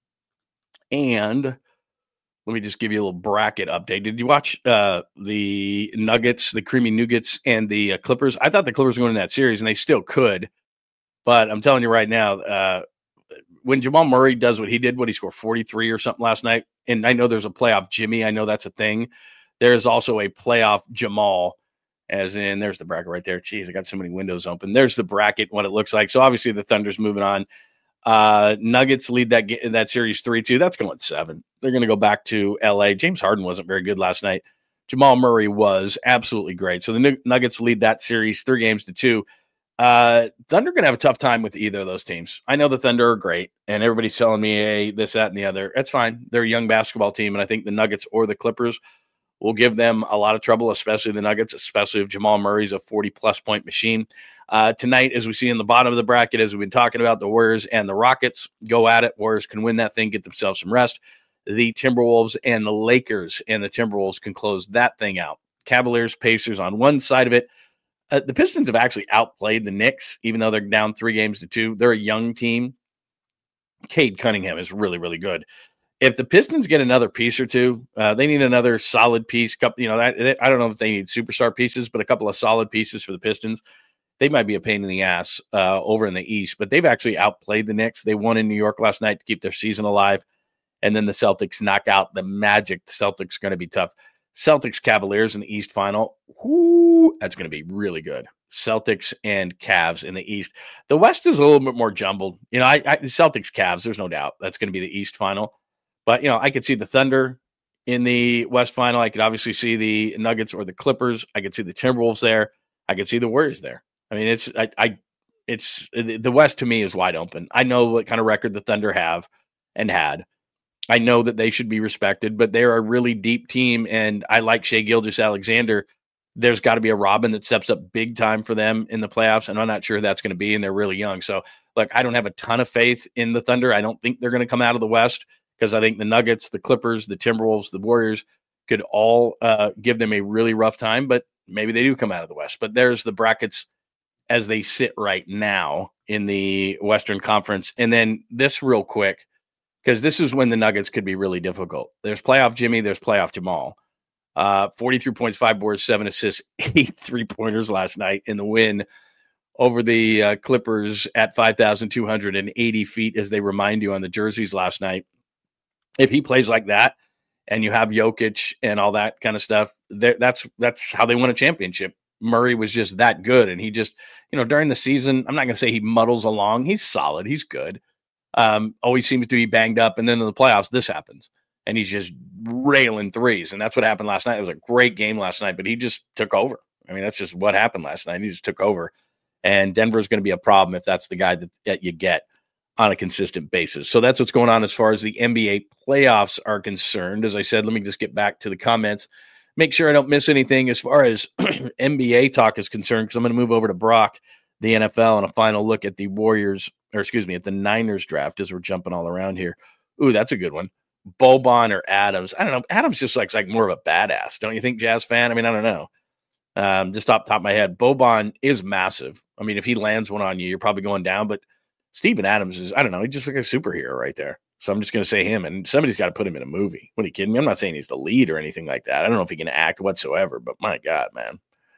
And let me just give you a little bracket update. Did you watch uh, the Nuggets, the Creamy Nuggets, and the uh, Clippers? I thought the Clippers were going in that series, and they still could. But I'm telling you right now, uh, when Jamal Murray does what he did, what he scored forty-three or something last night, and I know there's a playoff Jimmy. I know that's a thing. There's also a playoff Jamal, as in there's the bracket right there. Jeez, I got so many windows open. There's the bracket, what it looks like. So obviously the Thunder's moving on. Uh, Nuggets lead that that series three two. That's going seven. They're going to go back to L A. James Harden wasn't very good last night. Jamal Murray was absolutely great. So the Nuggets lead that series three games to two. Uh, Thunder going to have a tough time with either of those teams. I know the Thunder are great, and everybody's telling me, hey, this, that, and the other. That's fine. They're a young basketball team, and I think the Nuggets or the Clippers will give them a lot of trouble, especially the Nuggets, especially if Jamal Murray's a forty-plus point machine. Uh, tonight, as we see in the bottom of the bracket, as we've been talking about, the Warriors and the Rockets go at it. Warriors can win that thing, get themselves some rest. The Timberwolves and the Lakers and the Timberwolves can close that thing out. Cavaliers, Pacers on one side of it. Uh, the Pistons have actually outplayed the Knicks, even though they're down three games to two. They're a young team. Cade Cunningham is really, really good. If the Pistons get another piece or two, uh, they need another solid piece. Couple, you know, that, I don't know if they need superstar pieces, but a couple of solid pieces for the Pistons. They might be a pain in the ass uh, over in the East, but they've actually outplayed the Knicks. They won in New York last night to keep their season alive. And then the Celtics knock out the Magic. The Celtics going to be tough. Celtics Cavaliers in the East final. Whoo, that's going to be really good. Celtics and Cavs in the East. The West is a little bit more jumbled. You know, I, I Celtics Cavs, there's no doubt. That's going to be the East final. But, you know, I could see the Thunder in the West final. I could obviously see the Nuggets or the Clippers. I could see the Timberwolves there. I could see the Warriors there. I mean, it's I, I it's the West to me is wide open. I know what kind of record the Thunder have and had. I know that they should be respected, but they're a really deep team, and I like Shai Gilgeous-Alexander. There's got to be a Robin that steps up big time for them in the playoffs, and I'm not sure who that's going to be, and they're really young. So, look, I don't have a ton of faith in the Thunder. I don't think they're going to come out of the West because I think the Nuggets, the Clippers, the Timberwolves, the Warriors could all uh, give them a really rough time, but maybe they do come out of the West. But there's the brackets as they sit right now in the Western Conference. And then this real quick, because this is when the Nuggets could be really difficult. There's playoff Jimmy, there's playoff Jamal. Uh, forty-three points, five boards, seven assists, eight three-pointers last night in the win over the uh, Clippers at five thousand two hundred eighty feet, as they remind you on the jerseys last night. If he plays like that and you have Jokic and all that kind of stuff, that's that's how they win a championship. Murray was just that good, and he just, you know, during the season, I'm not going to say he muddles along. He's solid. He's good. Um, always seems to be banged up, and then in the playoffs, this happens, and he's just railing threes, and that's what happened last night. It was a great game last night, but he just took over. I mean, that's just what happened last night. He just took over, and Denver's going to be a problem if that's the guy that, that you get on a consistent basis. So that's what's going on as far as the N B A playoffs are concerned. As I said, let me just get back to the comments. Make sure I don't miss anything as far as N B A talk is concerned, because I'm going to move over to Brock, the N F L, and a final look at the Warriors, or excuse me, at the Niners draft as we're jumping all around here. Ooh, that's a good one. Boban or Adams. I don't know. Adams just looks like more of a badass. Don't you think, Jazz fan? I mean, I don't know. Um, just off the top of my head, Boban is massive. I mean, if he lands one on you, you're probably going down, but Steven Adams is, I don't know, he's just like a superhero right there. So I'm just going to say him, and somebody's got to put him in a movie. What are you kidding me? I'm not saying he's the lead or anything like that. I don't know if he can act whatsoever, but my God, man,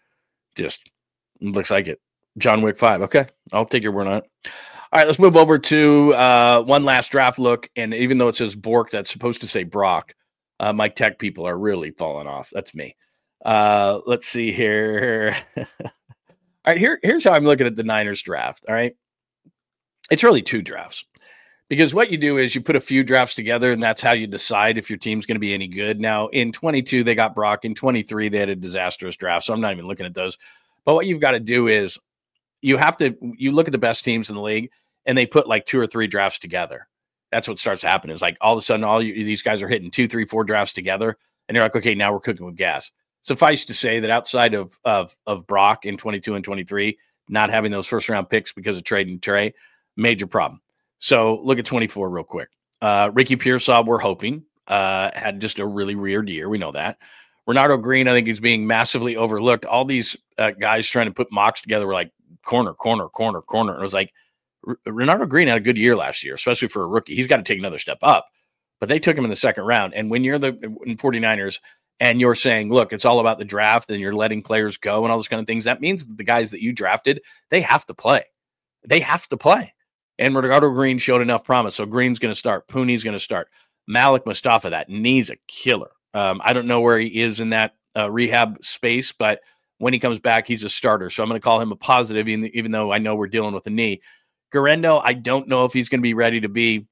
just looks like it. John Wick five. Okay, I'll take your word on it. All right, let's move over to uh, one last draft look. And even though it says Bork, that's supposed to say Brock. Uh, my tech people are really falling off. That's me. Uh, let's see here. All right, here, here's how I'm looking at the Niners draft. All right, it's really two drafts. Because what you do is you put a few drafts together, and that's how you decide if your team's going to be any good. Now, in twenty-two, they got Brock. In twenty-three, they had a disastrous draft, so I'm not even looking at those. But what you've got to do is you have to – you look at the best teams in the league, and they put like two or three drafts together. That's what starts to happen. Is like all of a sudden all you, these guys are hitting two, three, four drafts together, and you're like, okay, now we're cooking with gas. Suffice to say that outside of of of Brock in twenty-two and twenty-three, not having those first-round picks because of trading Trey, major problem. So look at twenty-four real quick. Uh, Ricky Pearsall, we're hoping, uh, had just a really weird year. We know that. Renardo Green, I think he's being massively overlooked. All these uh, guys trying to put mocks together were like corner, corner, corner, corner. And it was like R- Renardo Green had a good year last year, especially for a rookie. He's got to take another step up. But they took him in the second round. And when you're the in 49ers and you're saying, look, it's all about the draft and you're letting players go and all those kind of things, that means that the guys that you drafted, they have to play. They have to play. And Renardo Green showed enough promise. So Green's going to start. Pooney's going to start. Malik Mustafa, that knee's a killer. Um, I don't know where he is in that uh, rehab space, but when he comes back, he's a starter. So I'm going to call him a positive, even, even though I know we're dealing with a knee. Guerendo, I don't know if he's going to be ready to be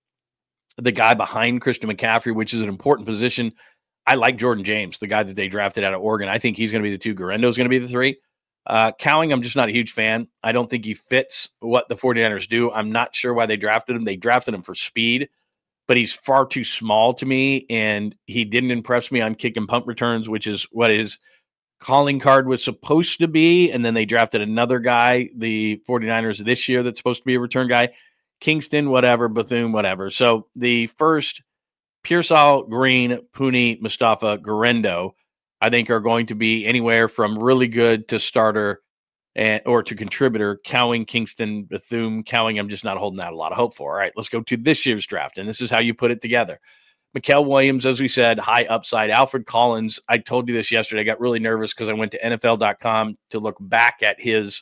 the guy behind Christian McCaffrey, which is an important position. I like Jordan James, the guy that they drafted out of Oregon. I think he's going to be the two. Guerendo is going to be the three. Uh, Cowing, I'm just not a huge fan. I don't think he fits what the 49ers do. I'm not sure why they drafted him. They drafted him for speed, but he's far too small to me, and he didn't impress me on kick and punt returns, which is what his calling card was supposed to be. And then they drafted another guy, the 49ers this year, that's supposed to be a return guy. Kingston, whatever, Bethune, whatever. So the first, Pearsall, Green, Pooney, Mustafa, Guerendo, I think are going to be anywhere from really good to starter and or to contributor. Cowing, Kingston, Bethune, Cowing, I'm just not holding out a lot of hope for. All right, let's go to this year's draft, and this is how you put it together. Mikael Williams, as we said, high upside. Alfred Collins, I told you this yesterday. I got really nervous because I went to N F L dot com to look back at his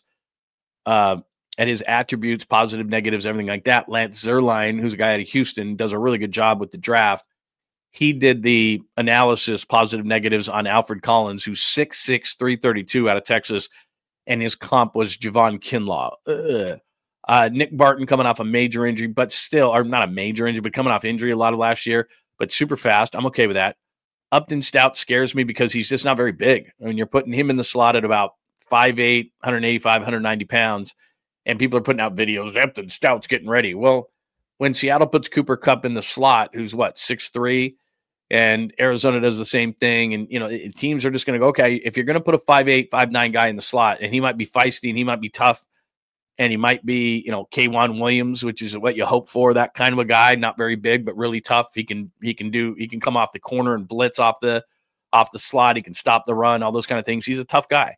uh, at his attributes, positive, negatives, everything like that. Lance Zierlein, who's a guy out of Houston, does a really good job with the draft. He did the analysis, positive, negatives on Alfred Collins, who's six six, three thirty-two out of Texas, and his comp was Javon Kinlaw. Ugh. Uh, Nick Barton coming off a major injury, but still, or not a major injury, but coming off injury a lot of last year, but super fast. I'm okay with that. Upton Stout scares me because he's just not very big. I mean, you're putting him in the slot at about five eight, one eighty-five, one ninety pounds, and people are putting out videos, Upton Stout's getting ready. Well, when Seattle puts Cooper Kupp in the slot, who's what, six three, and Arizona does the same thing, and you know teams are just going to go, okay, if you're going to put a five eight, five nine guy in the slot, and he might be feisty and he might be tough, and he might be, you know, K'Wan Williams, which is what you hope for, that kind of a guy, not very big but really tough. He can he can do he can come off the corner and blitz off the off the slot. He can stop the run, all those kind of things. He's a tough guy.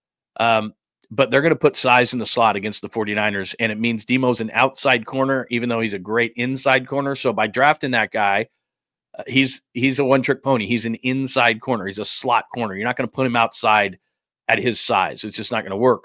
Um, but they're going to put size in the slot against the 49ers, and it means Demo's an outside corner, even though he's a great inside corner. So by drafting that guy, uh, he's he's a one-trick pony. He's an inside corner. He's a slot corner. You're not going to put him outside at his size. It's just not going to work.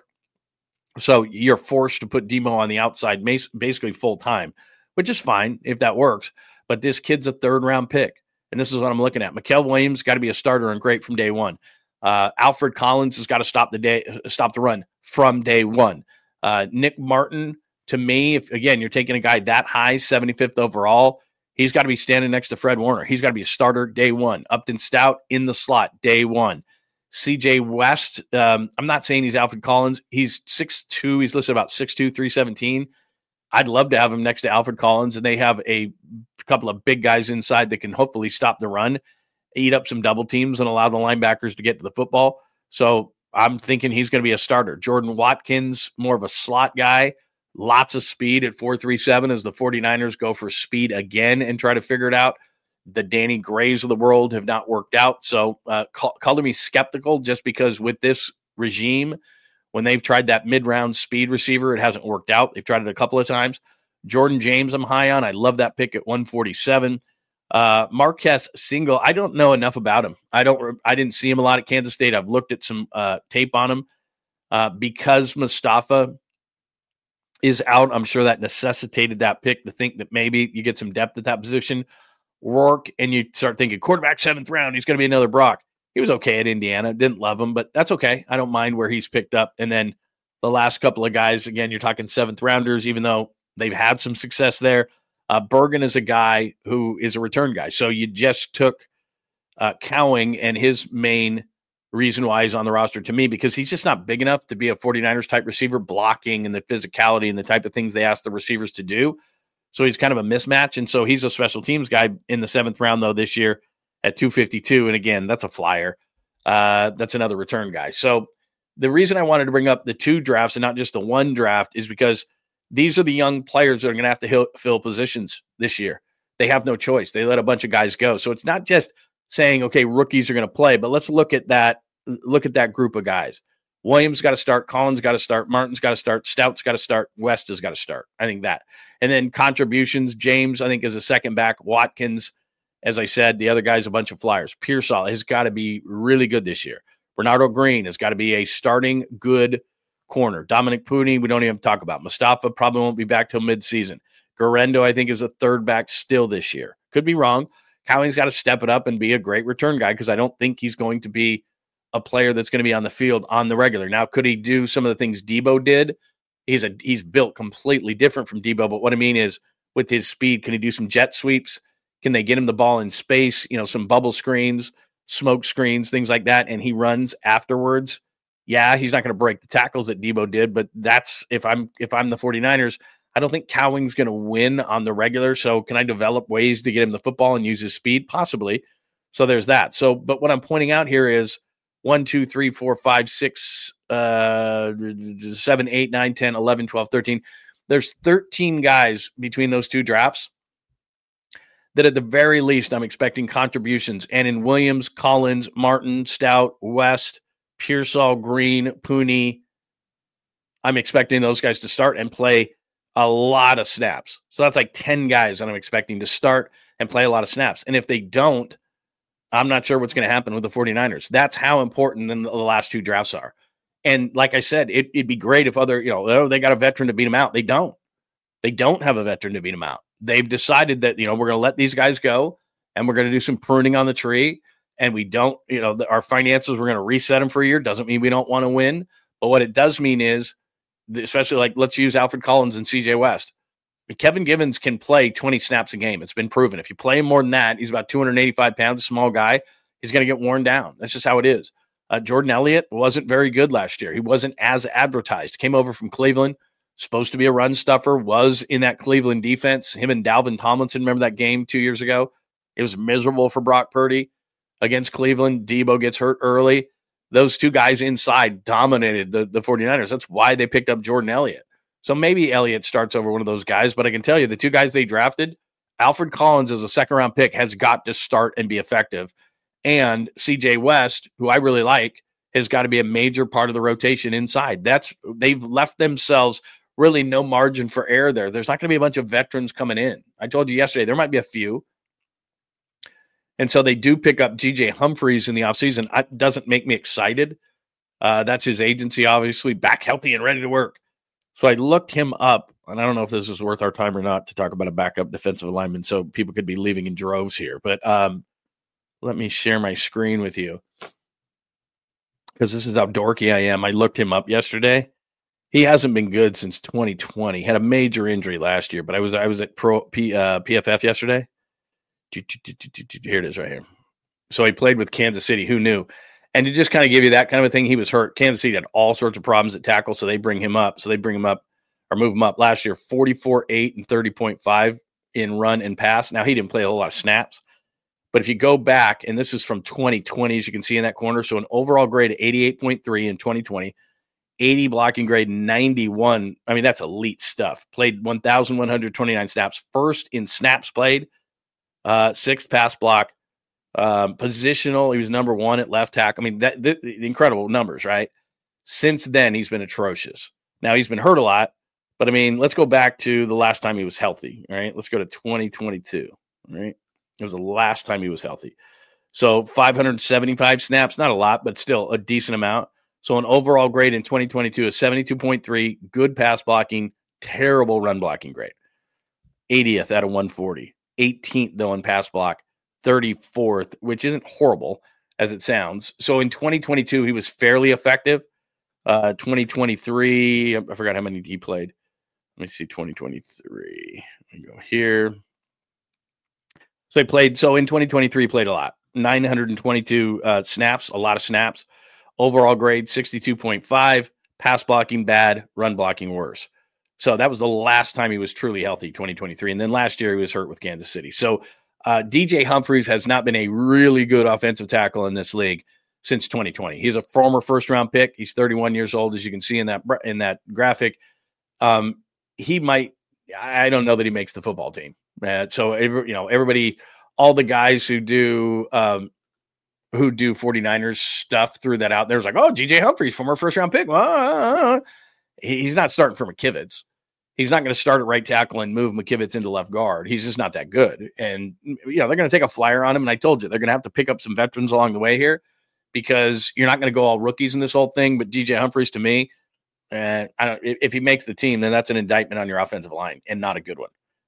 So you're forced to put Demo on the outside basically full-time, which is fine if that works. But this kid's a third-round pick, and this is what I'm looking at. Mikael Williams got to be a starter and great from day one. Uh, Alfred Collins has got to stop the day, stop the run from day one. Uh, Nick Martin, to me, if again you're taking a guy that high, seventy-fifth overall, he's got to be standing next to Fred Warner. He's got to be a starter day one. Upton Stout in the slot day one. C J West, um, I'm not saying he's Alfred Collins. He's six two. He's listed about six two, three seventeen. I'd love to have him next to Alfred Collins, and they have a couple of big guys inside that can hopefully stop the run, eat up some double teams, and allow the linebackers to get to the football. So I'm thinking he's going to be a starter. Jordan Watkins, more of a slot guy, lots of speed at four three seven as the 49ers go for speed again and try to figure it out. The Danny Grays of the world have not worked out. So uh, call, color me skeptical just because with this regime, when they've tried that mid-round speed receiver, it hasn't worked out. They've tried it a couple of times. Jordan James, I'm high on. I love that pick at one forty-seven. Uh, Marquez Single, I don't know enough about him. I don't. I didn't see him a lot at Kansas State. I've looked at some uh, tape on him. Uh, because Mustafa is out, I'm sure that necessitated that pick to think that maybe you get some depth at that position. Rourke, and you start thinking quarterback seventh round, he's going to be another Brock. He was okay at Indiana. Didn't love him, but that's okay. I don't mind where he's picked up. And then the last couple of guys, again, you're talking seventh rounders, even though they've had some success there. Uh, Bergen is a guy who is a return guy. So you just took uh, Cowing and his main reason why he's on the roster to me, because he's just not big enough to be a 49ers type receiver, blocking and the physicality and the type of things they ask the receivers to do. So he's kind of a mismatch. And so he's a special teams guy in the seventh round, though, this year at two fifty-two. And again, that's a flyer. Uh, that's another return guy. So the reason I wanted to bring up the two drafts and not just the one draft is because these are the young players that are going to have to fill, fill positions this year. They have no choice. They let a bunch of guys go. So it's not just saying, okay, rookies are going to play, but let's look at that. Look at that group of guys. Williams got to start. Collins got to start. Martin's got to start. Stout's got to start. West has got to start. I think that. And then contributions, James, I think, is a second back. Watkins, as I said, the other guy's a bunch of flyers. Pearsall has got to be really good this year. Bernardo Green has got to be a starting good corner. Dominic Pooney, we don't even talk about. Mustafa probably won't be back till midseason. Guerendo, I think, is a third back still this year. Could be wrong. Cowing's got to step it up and be a great return guy because I don't think he's going to be a player that's going to be on the field on the regular. Now, could he do some of the things Debo did? He's a he's built completely different from Debo, but what I mean is with his speed, can he do some jet sweeps? Can they get him the ball in space, you know, some bubble screens, smoke screens, things like that, and he runs afterwards? Yeah, he's not going to break the tackles that Debo did, but that's if I'm if I'm the 49ers, I don't think Cowing's going to win on the regular. So can I develop ways to get him the football and use his speed? Possibly. So there's that. So, but what I'm pointing out here is one, two, three, four, five, six, uh, seven, eight, nine, ten, eleven, twelve, thirteen. There's thirteen guys between those two drafts that at the very least I'm expecting contributions. And in Williams, Collins, Martin, Stout, West, Pearsall, Green, Pooney, I'm expecting those guys to start and play a lot of snaps. So that's like ten guys that I'm expecting to start and play a lot of snaps. And if they don't, I'm not sure what's going to happen with the 49ers. That's how important the last two drafts are. And like I said, it, it'd be great if other, you know, oh, they got a veteran to beat them out. They don't. They don't have a veteran to beat them out. They've decided that, you know, we're going to let these guys go and we're going to do some pruning on the tree. And we don't, you know, the, our finances, we're going to reset them for a year. Doesn't mean we don't want to win. But what it does mean is, especially like, let's use Alfred Collins and C J West. Kevin Givens can play twenty snaps a game. It's been proven. If you play him more than that, he's about two hundred eighty-five pounds, a small guy. He's going to get worn down. That's just how it is. Uh, Jordan Elliott wasn't very good last year. He wasn't as advertised. Came over from Cleveland, supposed to be a run stuffer, was in that Cleveland defense. Him and Dalvin Tomlinson, remember that game two years ago? It was miserable for Brock Purdy against Cleveland. Debo gets hurt early. Those two guys inside dominated the, the 49ers. That's why they picked up Jordan Elliott. So maybe Elliott starts over one of those guys, but I can tell you the two guys they drafted, Alfred Collins as a second-round pick has got to start and be effective. And C J West, who I really like, has got to be a major part of the rotation inside. That's they've left themselves really no margin for error there. There's not going to be a bunch of veterans coming in. I told you yesterday, there might be a few. And so they do pick up G J Humphreys in the offseason. It doesn't make me excited. Uh, that's his agency, obviously, back healthy and ready to work. So I looked him up, and I don't know if this is worth our time or not to talk about a backup defensive lineman, so people could be leaving in droves here. But um, let me share my screen with you because this is how dorky I am. I looked him up yesterday. He hasn't been good since twenty twenty. He had a major injury last year, but I was I was at Pro P, uh, P F F yesterday. Here it is right here. So he played with Kansas City. Who knew? And to just kind of give you that kind of a thing, he was hurt. Kansas City had all sorts of problems at tackle, so they bring him up. So they bring him up or move him up. Last year, forty-four, eight, and thirty point five in run and pass. Now, he didn't play a whole lot of snaps. But if you go back, and this is from twenty twenty, as you can see in that corner, so an overall grade of eighty-eight point three in twenty twenty, eighty blocking grade, ninety-one. I mean, that's elite stuff. Played one thousand one hundred twenty-nine snaps. First in snaps played, uh, sixth pass block. Um, positional, he was number one at left tackle. I mean, that, the, the incredible numbers, right? Since then, he's been atrocious. Now, he's been hurt a lot, but I mean, let's go back to the last time he was healthy, all right? Let's go to twenty twenty-two, all right? It was the last time he was healthy. So five hundred seventy-five snaps, not a lot, but still a decent amount. So an overall grade in twenty twenty-two is seventy-two point three, good pass blocking, terrible run blocking grade. eightieth out of one forty, eighteenth though in pass block. thirty-fourth, which isn't horrible as it sounds. So in twenty twenty-two, he was fairly effective. Uh, twenty twenty-three, I forgot how many he played. Let me see, twenty twenty-three. Let me go here. So he played, so in twenty twenty-three, he played a lot. nine hundred twenty-two uh, snaps, a lot of snaps. Overall grade, sixty-two point five. Pass blocking bad, run blocking worse. So that was the last time he was truly healthy, twenty twenty-three. And then last year, he was hurt with Kansas City. So Uh, D J Humphreys has not been a really good offensive tackle in this league since twenty twenty. He's a former first-round pick. He's thirty-one years old, as you can see in that in that graphic. Um, he might – I don't know that he makes the football team. Uh, so, every, you know, everybody – all the guys who do um, who do 49ers stuff threw that out. There's like, oh, D J Humphreys, former first-round pick. Uh, he's not starting for McKivitz. He's not going to start at right tackle and move McKivitz into left guard. He's just not that good. And, you know, they're going to take a flyer on him. And I told you, they're going to have to pick up some veterans along the way here because you're not going to go all rookies in this whole thing. But D J Humphreys, to me, uh, I don't, if he makes the team, then that's an indictment on your offensive line and not a good one.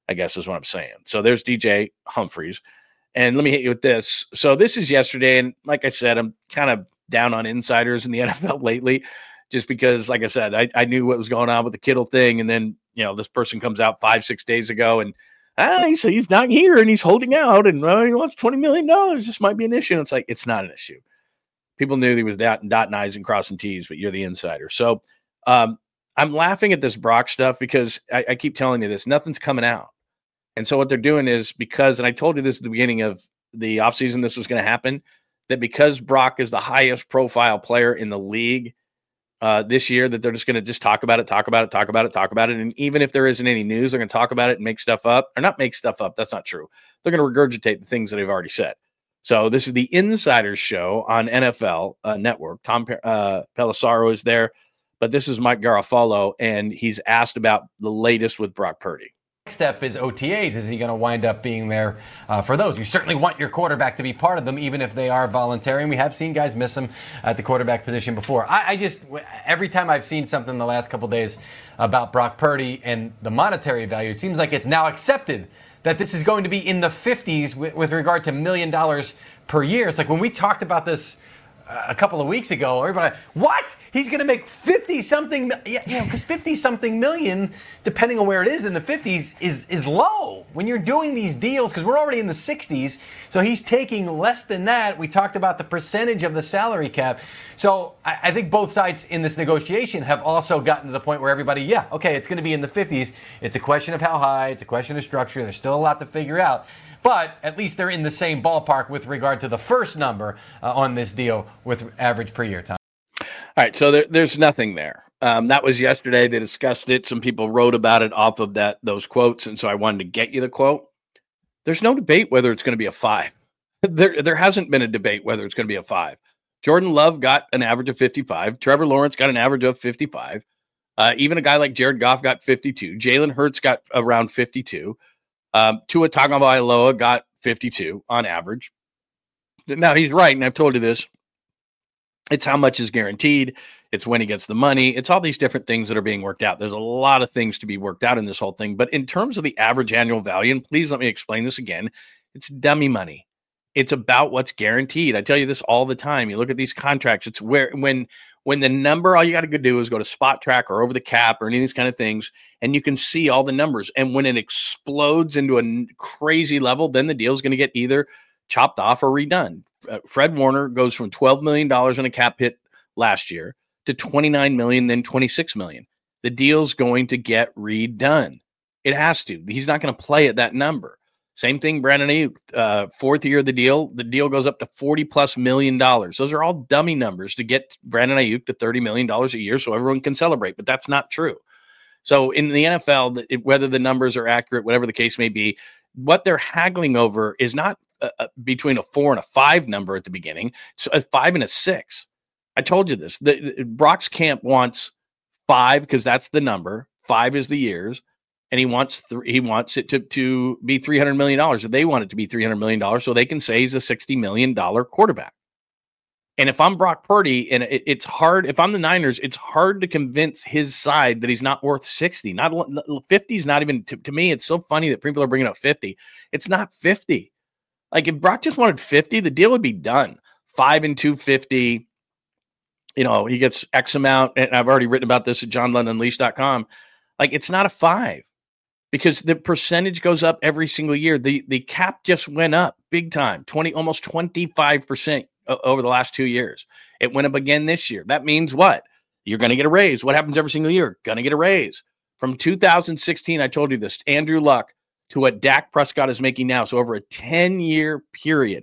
I guess is what I'm saying. So there's D J Humphries. And let me hit you with this. So this is yesterday. And like I said, I'm kind of down on insiders in the N F L lately, just because, like I said, I, I knew what was going on with the Kittle thing. And then, you know, this person comes out five, six days ago and, ah, so he's not here and he's holding out and uh, he wants twenty million dollars. This might be an issue. And it's like, it's not an issue. People knew he was dotting, dotting I's and crossing T's, but you're the insider. So um, I'm laughing at this Brock stuff because I, I keep telling you this, nothing's coming out. And so what they're doing is because, and I told you this at the beginning of the offseason, this was going to happen, that because Brock is the highest profile player in the league uh, this year, that they're just going to just talk about it, talk about it, talk about it, talk about it. And even if there isn't any news, they're going to talk about it and make stuff up, or not make stuff up. That's not true. They're going to regurgitate the things that they've already said. So this is the Insiders Show on N F L uh, Network. Tom uh, Pelissaro is there, but this is Mike Garafolo, and he's asked about the latest with Brock Purdy. Next step is O T As. Is he going to wind up being there uh, for those? You certainly want your quarterback to be part of them, even if they are voluntary. And we have seen guys miss them at the quarterback position before. I, I just, every time I've seen something in the last couple of days about Brock Purdy and the monetary value, it seems like it's now accepted that this is going to be in the fifties with, with regard to million dollars per year. It's like when we talked about this a couple of weeks ago, everybody, what? He's going to make fifty-something, yeah, you know, because fifty-something million, depending on where it is in the fifties, is is low. When you're doing these deals, because we're already in the sixties, so he's taking less than that. We talked about the percentage of the salary cap. So I, I think both sides in this negotiation have also gotten to the point where everybody, yeah, okay, it's going to be in the fifties. It's a question of how high. It's a question of structure. There's still a lot to figure out. But at least they're in the same ballpark with regard to the first number uh, on this deal with average per year time. All right, so there, there's nothing there. Um, that was yesterday. They discussed it. Some people wrote about it off of that those quotes, and so I wanted to get you the quote. There's no debate whether it's going to be a five. There, there hasn't been a debate whether it's going to be a five. Jordan Love got an average of fifty-five. Trevor Lawrence got an average of fifty-five. Uh, even a guy like Jared Goff got fifty-two. Jalen Hurts got around fifty-two. Um, Tua Tagovailoa got fifty-two on average. Now, he's right, and I've told you this. It's how much is guaranteed. It's when he gets the money. It's all these different things that are being worked out. There's a lot of things to be worked out in this whole thing. But in terms of the average annual value, and please let me explain this again, it's dummy money. It's about what's guaranteed. I tell you this all the time. You look at these contracts. It's where when when the number, all you got to go do is go to Spot Track or Over the Cap or any of these kind of things, and you can see all the numbers. And when it explodes into a crazy level, then the deal is going to get either chopped off or redone. Uh, Fred Warner goes from twelve million dollars in a cap hit last year to twenty-nine million dollars, then twenty-six million dollars. The deal's going to get redone. It has to. He's not going to play at that number. Same thing, Brandon Ayuk, uh, fourth year of the deal, the deal goes up to forty plus million dollars. Those are all dummy numbers to get Brandon Ayuk to thirty million dollars a year so everyone can celebrate, but that's not true. So in the N F L, whether the numbers are accurate, whatever the case may be, what they're haggling over is not uh, between a four and a five number at the beginning, so a five and a six. I told you this. The, Brock's camp wants five because that's the number. Five is the years. And he wants th- he wants it to, to be three hundred million dollars. They want it to be three hundred million dollars so they can say he's a sixty million dollars quarterback. And if I'm Brock Purdy, and it, it's hard, if I'm the Niners, it's hard to convince his side that he's not worth sixty. Not fifty is not even, to, to me, it's so funny that people are bringing up fifty. It's not fifty. Like if Brock just wanted fifty, the deal would be done. Five and two fifty. You know, he gets X amount. And I've already written about this at john lund unleashed dot com. Like it's not a five. Because the percentage goes up every single year. The the cap just went up big time, twenty almost twenty-five percent over the last two years. It went up again this year. That means what? You're going to get a raise. What happens every single year? Going to get a raise. From two thousand sixteen, I told you this, Andrew Luck to what Dak Prescott is making now. So over a ten-year period,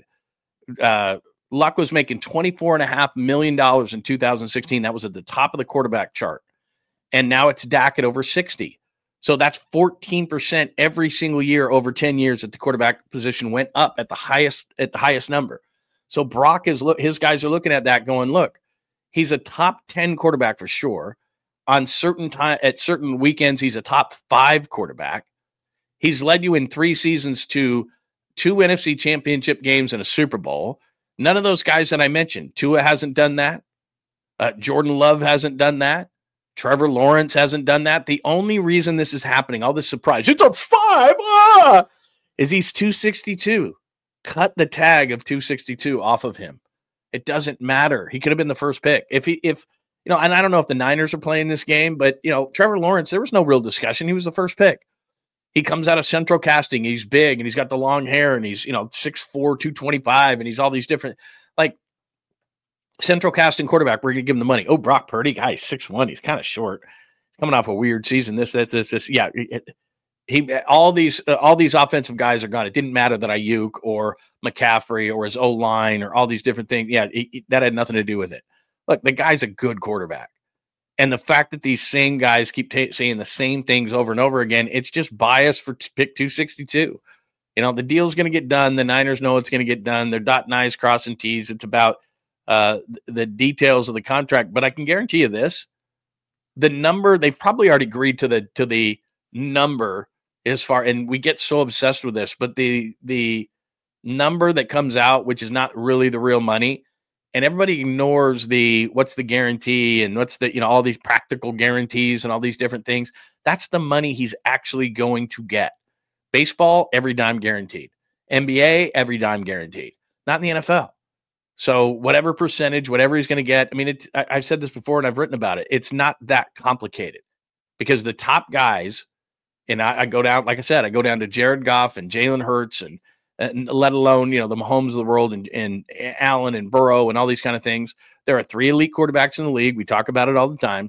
uh, Luck was making twenty-four point five million dollars in two thousand sixteen. That was at the top of the quarterback chart. And now it's Dak at over sixty. So that's fourteen percent every single year over ten years that the quarterback position went up at the highest at the highest number. So Brock is his guys are looking at that going, look, he's a top ten quarterback for sure. On certain time at certain weekends, he's a top five quarterback. He's led you in three seasons to two N F C championship games and a Super Bowl. None of those guys that I mentioned, Tua hasn't done that. Uh, Jordan Love hasn't done that. Trevor Lawrence hasn't done that. The only reason this is happening, all this surprise, it's a five, ah, is he's two sixty-two. Cut the tag of two sixty-two off of him. It doesn't matter. He could have been the first pick. If he, if, you know, and I don't know if the Niners are playing this game, but, you know, Trevor Lawrence, there was no real discussion. He was the first pick. He comes out of Central Casting. He's big and he's got the long hair and he's, you know, six four, two twenty-five, and he's all these different, like, Central Casting quarterback. We're going to give him the money. Oh, Brock Purdy, guy, six one. He's kind of short. Coming off a weird season. This, this, this, this. Yeah. It, he, all these, uh, all these offensive guys are gone. It didn't matter that Ayuk or McCaffrey or his O-line or all these different things. Yeah. He, he, that had nothing to do with it. Look, the guy's a good quarterback. And the fact that these same guys keep t- saying the same things over and over again, it's just bias for t- pick two sixty-two. You know, the deal's going to get done. The Niners know it's going to get done. They're dotting I's, crossing T's. It's about uh, the details of the contract. But I can guarantee you this, the number, they've probably already agreed to the to the number as far, and we get so obsessed with this, but the the number that comes out, which is not really the real money, and everybody ignores the what's the guarantee and what's the, you know, all these practical guarantees and all these different things. That's the money he's actually going to get. Baseball, every dime guaranteed. N B A, every dime guaranteed. Not in the N F L. So whatever percentage, whatever he's going to get, I mean, it, I, I've said this before and I've written about it. It's not that complicated because the top guys, and I, I go down, like I said, I go down to Jared Goff and Jalen Hurts and, and let alone, you know, the Mahomes of the world and, and Allen and Burrow and all these kind of things. There are three elite quarterbacks in the league. We talk about it all the time.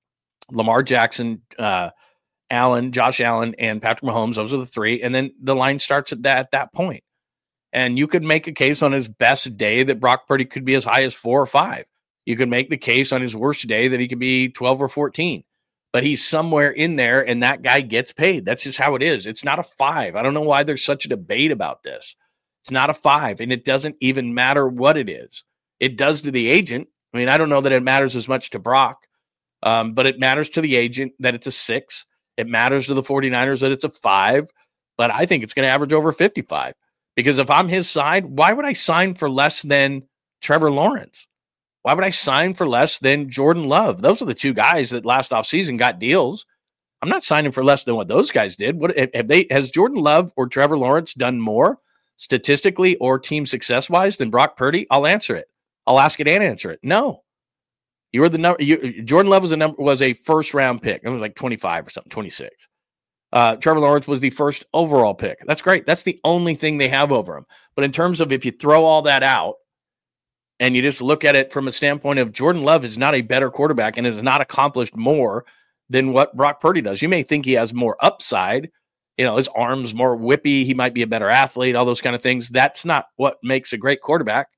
Lamar Jackson, uh, Allen, Josh Allen, and Patrick Mahomes. Those are the three. And then the line starts at that, at that point. And you could make a case on his best day that Brock Purdy could be as high as four or five. You could make the case on his worst day that he could be twelve or fourteen. But he's somewhere in there, and that guy gets paid. That's just how it is. It's not a five. I don't know why there's such a debate about this. It's not a five, and it doesn't even matter what it is. It does to the agent. I mean, I don't know that it matters as much to Brock, um, but it matters to the agent that it's a six. It matters to the 49ers that it's a five, but I think it's going to average over fifty-five. Because if I'm his side, why would I sign for less than Trevor Lawrence? Why would I sign for less than Jordan Love? Those are the two guys that last offseason got deals. I'm not signing for less than what those guys did. What have they? Has Jordan Love or Trevor Lawrence done more statistically or team success-wise than Brock Purdy? I'll answer it. I'll ask it and answer it. No. You were the number. You, Jordan Love was a number was a first round pick. It was like twenty-five or something, twenty-six. Uh, Trevor Lawrence was the first overall pick. That's great. That's the only thing they have over him. But in terms of if you throw all that out and you just look at it from a standpoint of Jordan Love is not a better quarterback and has not accomplished more than what Brock Purdy does. You may think he has more upside. You know, his arm's more whippy. He might be a better athlete, all those kind of things. That's not what makes a great quarterback.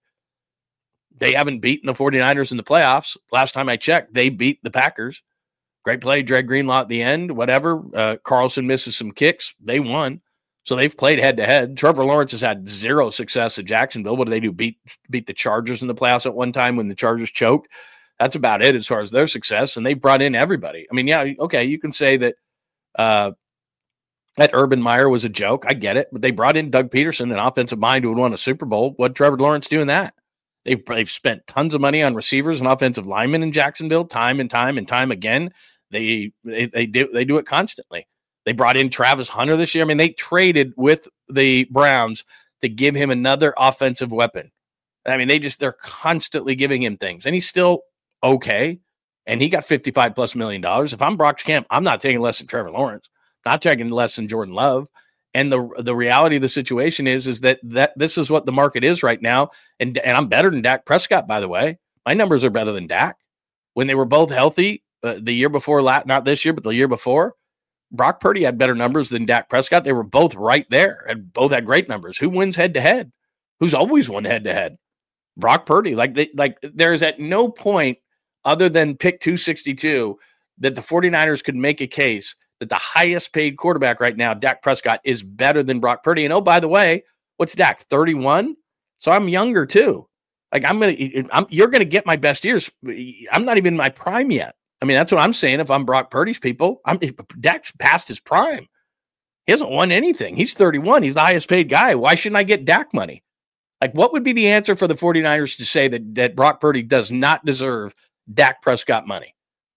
They haven't beaten the 49ers in the playoffs. Last time I checked, they beat the Packers. Great play, Dre Greenlaw at the end, whatever. Uh, Carlson misses some kicks. They won. So they've played head-to-head. Trevor Lawrence has had zero success at Jacksonville. What do they do? Beat beat the Chargers in the playoffs at one time when the Chargers choked. That's about it as far as their success, and they brought in everybody. I mean, yeah, okay, you can say that uh, that Urban Meyer was a joke. I get it. But they brought in Doug Peterson, an offensive mind who had won a Super Bowl. What Trevor Lawrence doing that? They've, they've spent tons of money on receivers and offensive linemen in Jacksonville, time and time and time again. They they they do they do it constantly. They brought in Travis Hunter this year. I mean, they traded with the Browns to give him another offensive weapon. I mean, they just they're constantly giving him things, and he's still okay. And he got fifty-five plus million dollars. If I'm Brock's camp, I'm not taking less than Trevor Lawrence. Not taking less than Jordan Love. And the the reality of the situation is, is that, that this is what the market is right now. And, and I'm better than Dak Prescott, by the way. My numbers are better than Dak. When they were both healthy uh, the year before, not this year, but the year before, Brock Purdy had better numbers than Dak Prescott. They were both right there and both had great numbers. Who wins head-to-head? Who's always won head-to-head? Brock Purdy. Like, they, like there's at no point other than pick two sixty-two that the 49ers could make a case that the highest paid quarterback right now, Dak Prescott, is better than Brock Purdy. And oh, by the way, what's Dak? thirty-one? So I'm younger too. Like I'm gonna, I'm, you're gonna get my best years. I'm not even in my prime yet. I mean, that's what I'm saying. If I'm Brock Purdy's people, I'm Dak's past his prime. He hasn't won anything. He's thirty-one. He's the highest paid guy. Why shouldn't I get Dak money? Like, what would be the answer for the 49ers to say that that Brock Purdy does not deserve Dak Prescott money?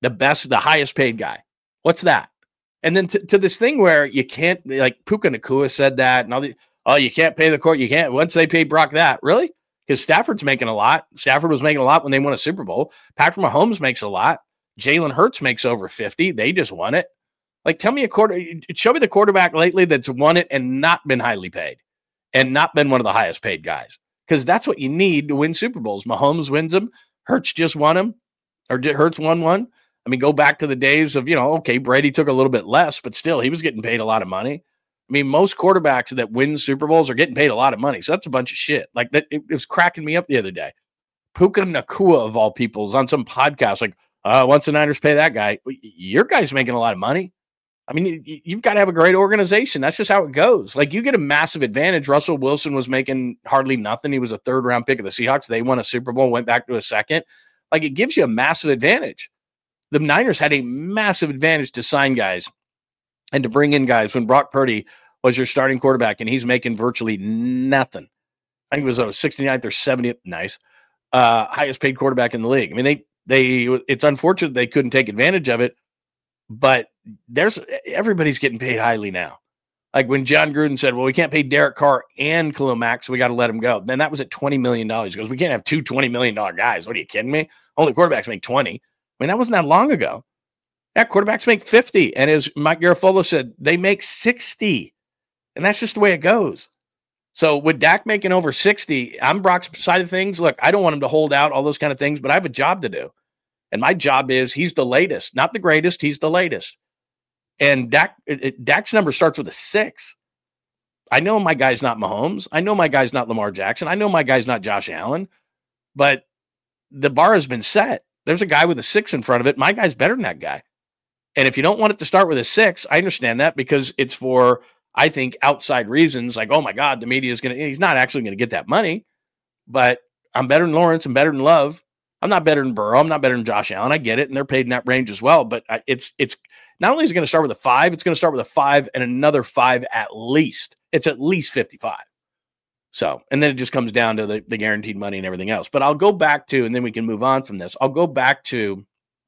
the best, the highest paid guy. What's that? And then to, to this thing where you can't, like Puka Nacua said that, and all the, oh, you can't pay the court. You can't. Once they pay Brock that, really? Because Stafford's making a lot. Stafford was making a lot when they won a Super Bowl. Patrick Mahomes makes a lot. Jalen Hurts makes over fifty. They just won it. Like, tell me a quarter. Show me the quarterback lately that's won it and not been highly paid, and not been one of the highest paid guys. Because that's what you need to win Super Bowls. Mahomes wins them. Hurts just won them, or Hurts won one. I mean, go back to the days of, you know, okay, Brady took a little bit less, but still, he was getting paid a lot of money. I mean, most quarterbacks that win Super Bowls are getting paid a lot of money. So that's a bunch of shit. Like, that, it, it was cracking me up the other day. Puka Nacua, of all people, is on some podcast like, uh, once the Niners pay that guy, your guy's making a lot of money. I mean, you, you've got to have a great organization. That's just how it goes. Like, you get a massive advantage. Russell Wilson was making hardly nothing. He was a third-round pick of the Seahawks. They won a Super Bowl, went back to a second. Like, it gives you a massive advantage. The Niners had a massive advantage to sign guys and to bring in guys when Brock Purdy was your starting quarterback and he's making virtually nothing. I think it was a sixty-ninth or seventieth, nice, uh, highest paid quarterback in the league. I mean, they they it's unfortunate they couldn't take advantage of it, but there's everybody's getting paid highly now. Like when John Gruden said, well, we can't pay Derek Carr and Khalil Mack, so we got to let him go. Then that was at twenty million dollars. He goes, we can't have two twenty million dollars guys. What are you kidding me? Only quarterbacks make twenty. I mean, that wasn't that long ago. Yeah, quarterbacks make fifty. And as Mike Garafolo said, they make sixty. And that's just the way it goes. So with Dak making over sixty, I'm Brock's side of things. Look, I don't want him to hold out, all those kind of things, but I have a job to do. And my job is he's the latest, not the greatest. He's the latest. And Dak, it, it, Dak's number starts with a six. I know my guy's not Mahomes. I know my guy's not Lamar Jackson. I know my guy's not Josh Allen. But the bar has been set. There's a guy with a six in front of it. My guy's better than that guy. And if you don't want it to start with a six, I understand that because it's for, I think, outside reasons like, oh my God, the media is going to, he's not actually going to get that money. But I'm better than Lawrence. I'm better than Love. I'm not better than Burrow. I'm not better than Josh Allen. I get it. And they're paid in that range as well. But it's, it's not only is it going to start with a five, it's going to start with a five and another five at least. It's at least fifty-five. So, and then it just comes down to the, the guaranteed money and everything else. But I'll go back to, and then we can move on from this. I'll go back to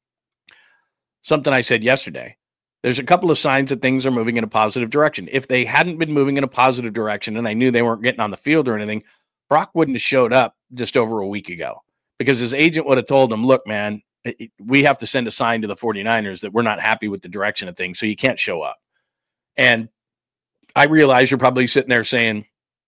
something I said yesterday. There's a couple of signs that things are moving in a positive direction. If they hadn't been moving in a positive direction and I knew they weren't getting on the field or anything, Brock wouldn't have showed up just over a week ago because his agent would have told him, look, man, we have to send a sign to the 49ers that we're not happy with the direction of things, so you can't show up. And I realize you're probably sitting there saying,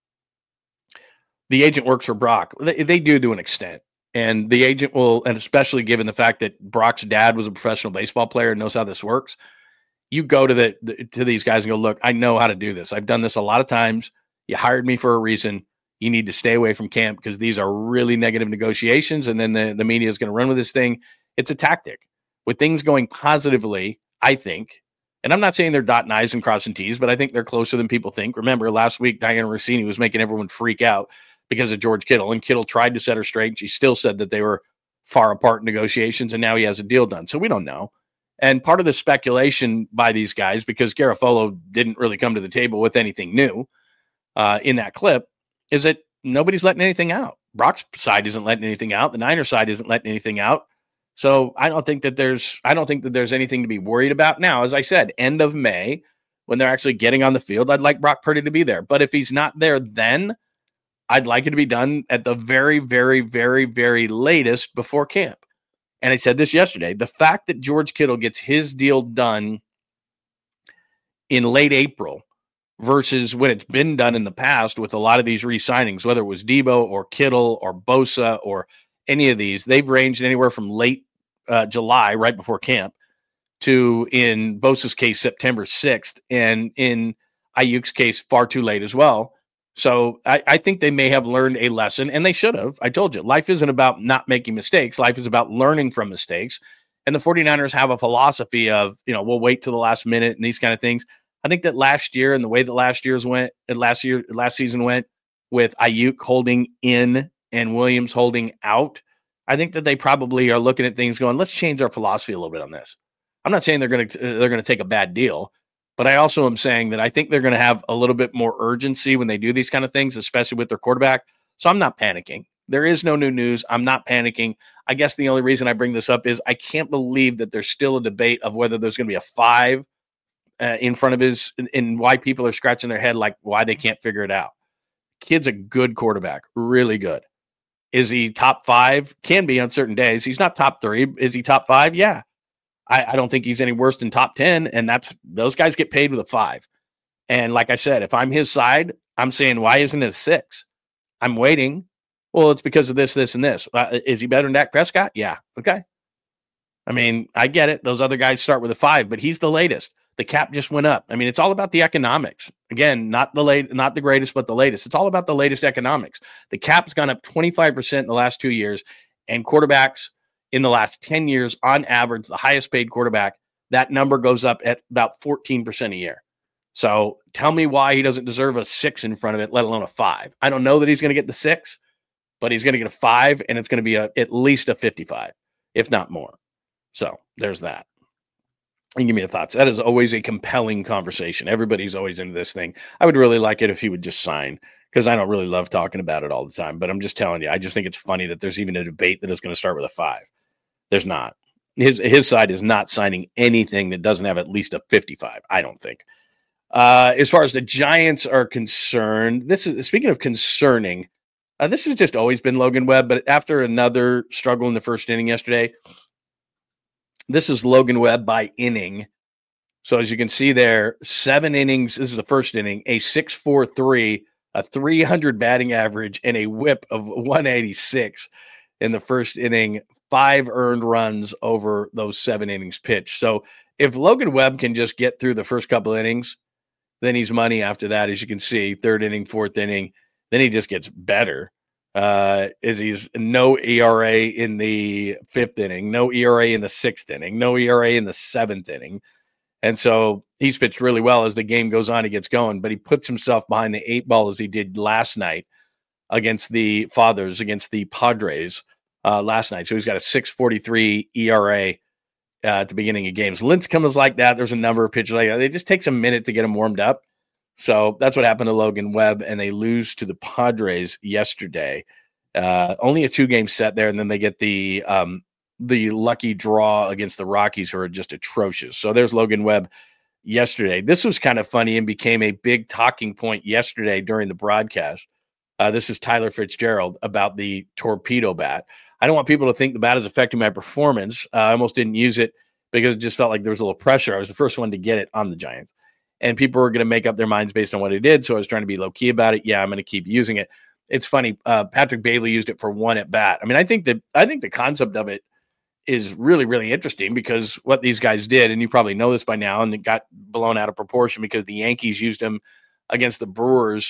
the agent works for Brock. They, they do to an extent. And the agent will, and especially given the fact that Brock's dad was a professional baseball player and knows how this works, you go to the, the to these guys and go, look, I know how to do this. I've done this a lot of times. You hired me for a reason. You need to stay away from camp because these are really negative negotiations. And then the, the media is going to run with this thing. It's a tactic. With things going positively, I think, and I'm not saying they're dotting I's and crossing T's, but I think they're closer than people think. Remember, last week, Diana Rossini was making everyone freak out because of George Kittle, and Kittle tried to set her straight. And she still said that they were far apart in negotiations, and now he has a deal done. So we don't know. And part of the speculation by these guys, because Garafolo didn't really come to the table with anything new uh, in that clip, is that nobody's letting anything out. Brock's side isn't letting anything out. The Niners side isn't letting anything out. So I don't think that there's I don't think that there's anything to be worried about now. As I said, end of May, when they're actually getting on the field, I'd like Brock Purdy to be there. But if he's not there then, I'd like it to be done at the very, very, very, very latest before camp. And I said this yesterday. The fact that George Kittle gets his deal done in late April versus when it's been done in the past with a lot of these re-signings, whether it was Debo or Kittle or Bosa or any of these, they've ranged anywhere from late uh, July, right before camp, to, in Bosa's case, September sixth, and in Ayuk's case, far too late as well. So I, I think they may have learned a lesson, and they should have. I told you, life isn't about not making mistakes. Life is about learning from mistakes. And the 49ers have a philosophy of, you know, we'll wait till the last minute and these kind of things. I think that last year and the way that last year's went, and last year, last season went with Ayuk holding in and Williams holding out, I think that they probably are looking at things going, let's change our philosophy a little bit on this. I'm not saying they're going to they're going to take a bad deal, but I also am saying that I think they're going to have a little bit more urgency when they do these kind of things, especially with their quarterback. So I'm not panicking. There is no new news. I'm not panicking. I guess the only reason I bring this up is I can't believe that there's still a debate of whether there's going to be a five uh, in front of his, and why people are scratching their head like why they can't figure it out. Kid's a good quarterback, really good. Is he top five? Can be on certain days. He's not top three. Is he top five? Yeah. I, I don't think he's any worse than top ten, and that's those guys get paid with a five. And like I said, if I'm his side, I'm saying, why isn't it a six? I'm waiting. Well, it's because of this, this, and this. Uh, is he better than Dak Prescott? Yeah. Okay. I mean, I get it. Those other guys start with a five, but he's the latest. The cap just went up. I mean, it's all about the economics. Again, not the late, not the greatest, but the latest. It's all about the latest economics. The cap's gone up twenty-five percent in the last two years, and quarterbacks in the last ten years, on average, the highest paid quarterback, that number goes up at about fourteen percent a year. So tell me why he doesn't deserve a six in front of it, let alone a five. I don't know that he's going to get the six, but he's going to get a five, and it's going to be a, at least a fifty-five, if not more. So there's that. And give me your thoughts. That is always a compelling conversation. Everybody's always into this thing. I would really like it if he would just sign, because I don't really love talking about it all the time. But I'm just telling you, I just think it's funny that there's even a debate that is going to start with a five. There's not. His his side is not signing anything that doesn't have at least a fifty-five, I don't think. Uh, as far as the Giants are concerned, this is speaking of concerning, uh, this has just always been Logan Webb, but after another struggle in the first inning yesterday, this is Logan Webb by inning. So as you can see there, seven innings. This is the first inning, a six point four three, a three hundred batting average, and a whip of one eighty-six in the first inning. Five earned runs over those seven innings pitched. So if Logan Webb can just get through the first couple innings, then he's money after that. As you can see, third inning, fourth inning, then he just gets better. Uh, is he's no E R A in the fifth inning, no E R A in the sixth inning, no E R A in the seventh inning. And so he's pitched really well as the game goes on, he gets going, but he puts himself behind the eight ball as he did last night against the Fathers, against the Padres uh, last night. So he's got a six forty-three E R A uh, at the beginning of games. Lincecum is like that. There's a number of pitchers like that. It just takes a minute to get him warmed up. So that's what happened to Logan Webb, and they lose to the Padres yesterday. Uh, only a two-game set there, and then they get the um, the lucky draw against the Rockies, who are just atrocious. So there's Logan Webb yesterday. This was kind of funny and became a big talking point yesterday during the broadcast. Uh, this is Tyler Fitzgerald about the torpedo bat. I don't want people to think the bat is affecting my performance. Uh, I almost didn't use it because it just felt like there was a little pressure. I was the first one to get it on the Giants. And people were going to make up their minds based on what it did. So I was trying to be low key about it. Yeah, I'm going to keep using it. It's funny. Uh, Patrick Bailey used it for one at bat. I mean, I think that I think the concept of it is really, really interesting, because what these guys did, and you probably know this by now, and it got blown out of proportion because the Yankees used him against the Brewers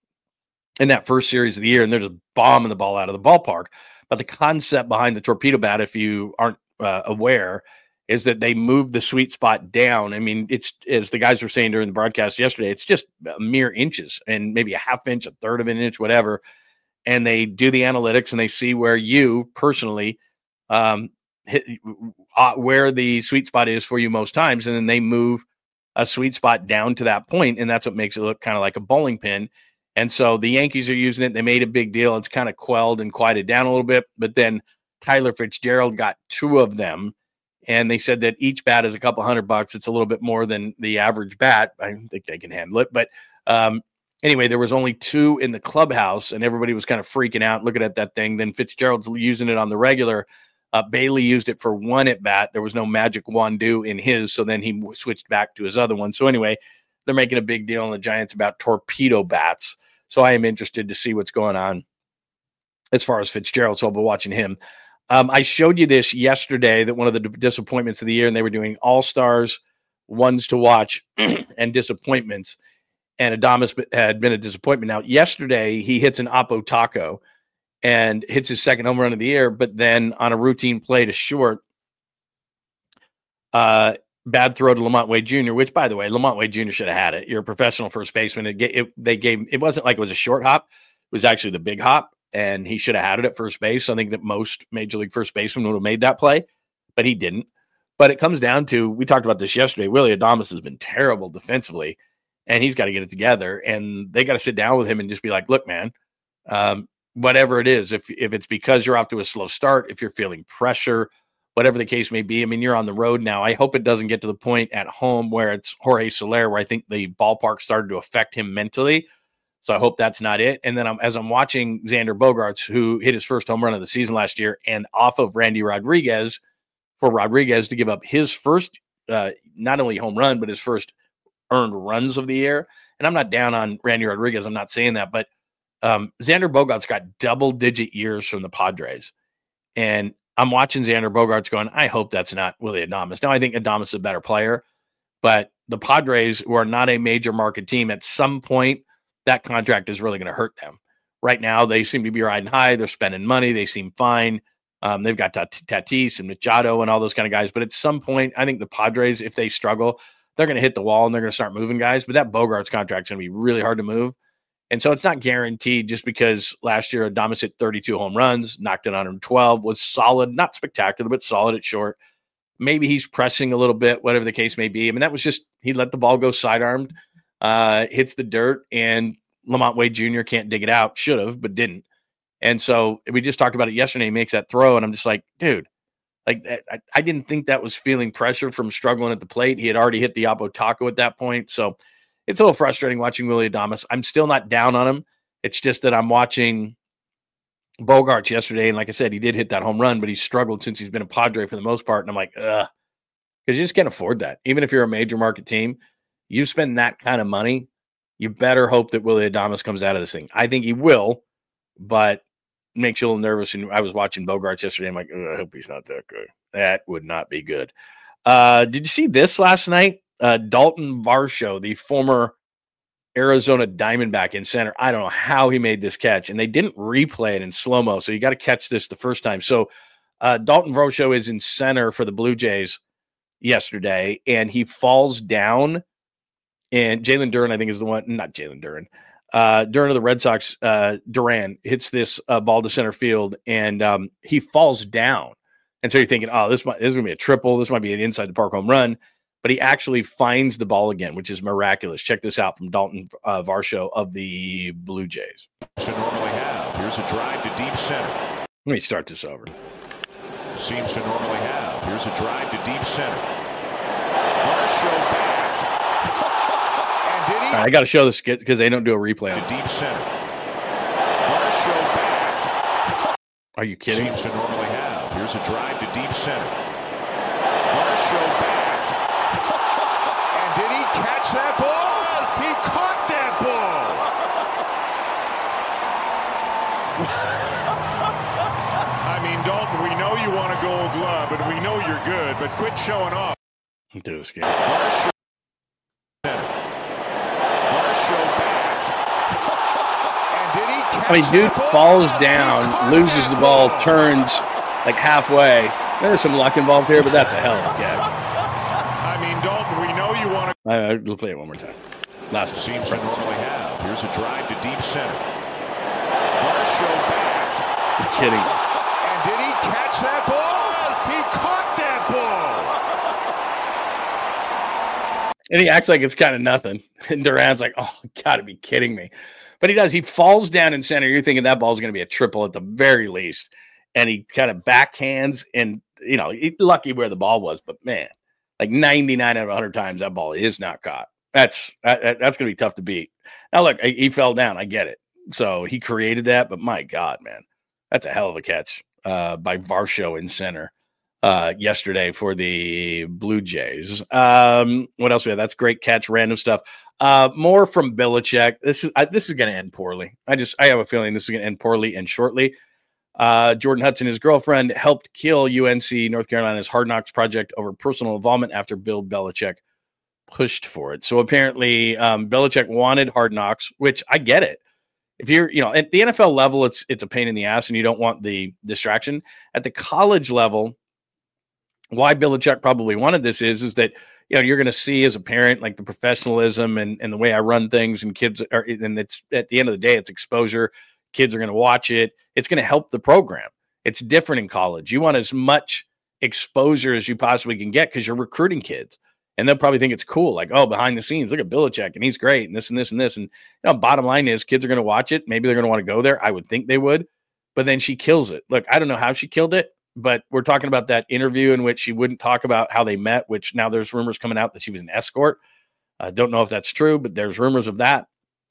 in that first series of the year, and they're just bombing the ball out of the ballpark. But the concept behind the torpedo bat, if you aren't uh, aware, is that they move the sweet spot down. I mean, it's, as the guys were saying during the broadcast yesterday, it's just mere inches, and maybe a half inch, a third of an inch, whatever. And they do the analytics, and they see where you personally um, hit, uh, where the sweet spot is for you most times. And then they move a sweet spot down to that point, and that's what makes it look kind of like a bowling pin. And so the Yankees are using it. They made a big deal. It's kind of quelled and quieted down a little bit. But then Tyler Fitzgerald got two of them, and they said that each bat is a couple hundred bucks. It's a little bit more than the average bat. I think they can handle it. But um, anyway, there was only two in the clubhouse, and everybody was kind of freaking out looking at that thing. Then Fitzgerald's using it on the regular. Uh, Bailey used it for one at bat. There was no magic wand-do in his, so then he switched back to his other one. So anyway, they're making a big deal in the Giants about torpedo bats. So I am interested to see what's going on as far as Fitzgerald. So I'll be watching him. Um, I showed you this yesterday, that one of the disappointments of the year, and they were doing all-stars, ones to watch, and disappointments. And Adames had been a disappointment. Now, yesterday, he hits an Oppo Taco and hits his second home run of the year, but then on a routine play to short, uh, bad throw to Lamont Wade Junior, which, by the way, Lamont Wade Junior should have had it. You're a professional first baseman. It, it, they gave, it wasn't like it was a short hop. It was actually the big hop, and he should have had it at first base. I think that most Major League first basemen would have made that play, but he didn't. But it comes down to, we talked about this yesterday, Willy Adames has been terrible defensively, and he's got to get it together. And they got to sit down with him and just be like, look, man, um, whatever it is, if if it's because you're off to a slow start, if you're feeling pressure, whatever the case may be. I mean, you're on the road now. I hope it doesn't get to the point at home where it's Jorge Soler, where I think the ballpark started to affect him mentally. So I hope that's not it. And then I'm, as I'm watching Xander Bogaerts, who hit his first home run of the season last year, and off of Randy Rodriguez, for Rodriguez to give up his first, uh, not only home run, but his first earned runs of the year. And I'm not down on Randy Rodriguez. I'm not saying that, but um, Xander Bogaerts got double-digit years from the Padres. And I'm watching Xander Bogaerts going, I hope that's not Willy Adames. Now, I think Adames is a better player, but the Padres, who are not a major market team, at some point, that contract is really going to hurt them. Right now, they seem to be riding high. They're spending money. They seem fine. Um, they've got Tatis and Machado and all those kind of guys. But at some point, I think the Padres, if they struggle, they're going to hit the wall and they're going to start moving guys. But that Bogaerts contract is going to be really hard to move. And so it's not guaranteed just because last year Adames hit thirty-two home runs, knocked it on him twelve, was solid, not spectacular, but solid at short. Maybe he's pressing a little bit, whatever the case may be. I mean, that was just, he let the ball go sidearmed, uh, hits the dirt, and Lamont Wade Junior can't dig it out. Should have, but didn't. And so we just talked about it yesterday. He makes that throw, and I'm just like, dude, like I, I didn't think that was feeling pressure from struggling at the plate. He had already hit the Apo Taco at that point. So it's a little frustrating watching Willy Adames. I'm still not down on him. It's just that I'm watching Bogaerts yesterday, and like I said, he did hit that home run, but he struggled since he's been a Padre for the most part. And I'm like, ugh, because you just can't afford that. Even if you're a major market team, you spend that kind of money, you better hope that Willy Adames comes out of this thing. I think he will, but makes you a little nervous. And I was watching Bogaerts yesterday. I'm like, I hope he's not that good. That would not be good. Uh, did you see this last night? Uh, Dalton Varsho, the former Arizona Diamondback in center. I don't know how he made this catch, and they didn't replay it in slow-mo, so you got to catch this the first time. So uh, Dalton Varsho is in center for the Blue Jays yesterday, and he falls down, and Jalen Duran, I think, is the one, not Jalen Duran, uh, Duran of the Red Sox, uh, Duran hits this uh, ball to center field, and um, he falls down. And so you're thinking, oh, this, might, this is going to be a triple. This might be an inside-the-park home run. But he actually finds the ball again, which is miraculous. Check this out from Dalton uh, Varsho of the Blue Jays. To normally have. Here's a drive to deep center. Let me start this over. Seems to normally have. Here's a drive to deep center. Varsho back. And did he? Right, I got to show this because they don't do a replay. To deep center. Varsho back. Are you kidding? Seems to normally have. Here's a drive to deep center. Varsho back. Did he catch that ball? Yes. He caught that ball. I mean, Dalton, we know you want a gold glove, and we know you're good, but quit showing off. Do this game. Varsho back. And did he catch I mean, dude that ball? falls down, loses the ball, ball, turns like halfway. There's some luck involved here, but that's a hell of a catch. I mean, Dalton, we know you want to. Uh, we'll play it one more time. Last seems to normally have. Here's a drive to deep center. Varsho back. You're kidding. And did he catch that ball? Yes. He caught that ball. And he acts like it's kind of nothing. And Duran's like, oh, gotta be kidding me. But he does. He falls down in center. You're thinking that ball's going to be a triple at the very least. And he kind of backhands and, you know, he's lucky where the ball was, but man. Like ninety-nine out of one hundred times, that ball is not caught. That's that, that's going to be tough to beat. Now, look, he fell down. I get it. So he created that, but my God, man, that's a hell of a catch uh, by Varsho in center uh, yesterday for the Blue Jays. Um, what else we have? That's great catch, random stuff. Uh, more from Belichick. This is I, this is going to end poorly. I just I have a feeling this is going to end poorly and shortly. Uh, Jordan Hudson, his girlfriend, helped kill U N C, North Carolina's Hard Knocks project over personal involvement after Bill Belichick pushed for it. So apparently um, Belichick wanted Hard Knocks, which I get it. If you're, you know, at the N F L level, it's it's a pain in the ass and you don't want the distraction. At the college level, why Belichick probably wanted this is, is that, you know, you're going to see as a parent, like the professionalism and, and the way I run things, and kids are, and it's at the end of the day, it's exposure. Kids are going to watch it. It's going to help the program. It's different in college. You want as much exposure as you possibly can get because you're recruiting kids. And they'll probably think it's cool. Like, oh, behind the scenes, look at Belichick and he's great and this and this and this. And you know, bottom line is kids are going to watch it. Maybe they're going to want to go there. I would think they would. But then she kills it. Look, I don't know how she killed it, but we're talking about that interview in which she wouldn't talk about how they met, which now there's rumors coming out that she was an escort. I don't know if that's true, but there's rumors of that.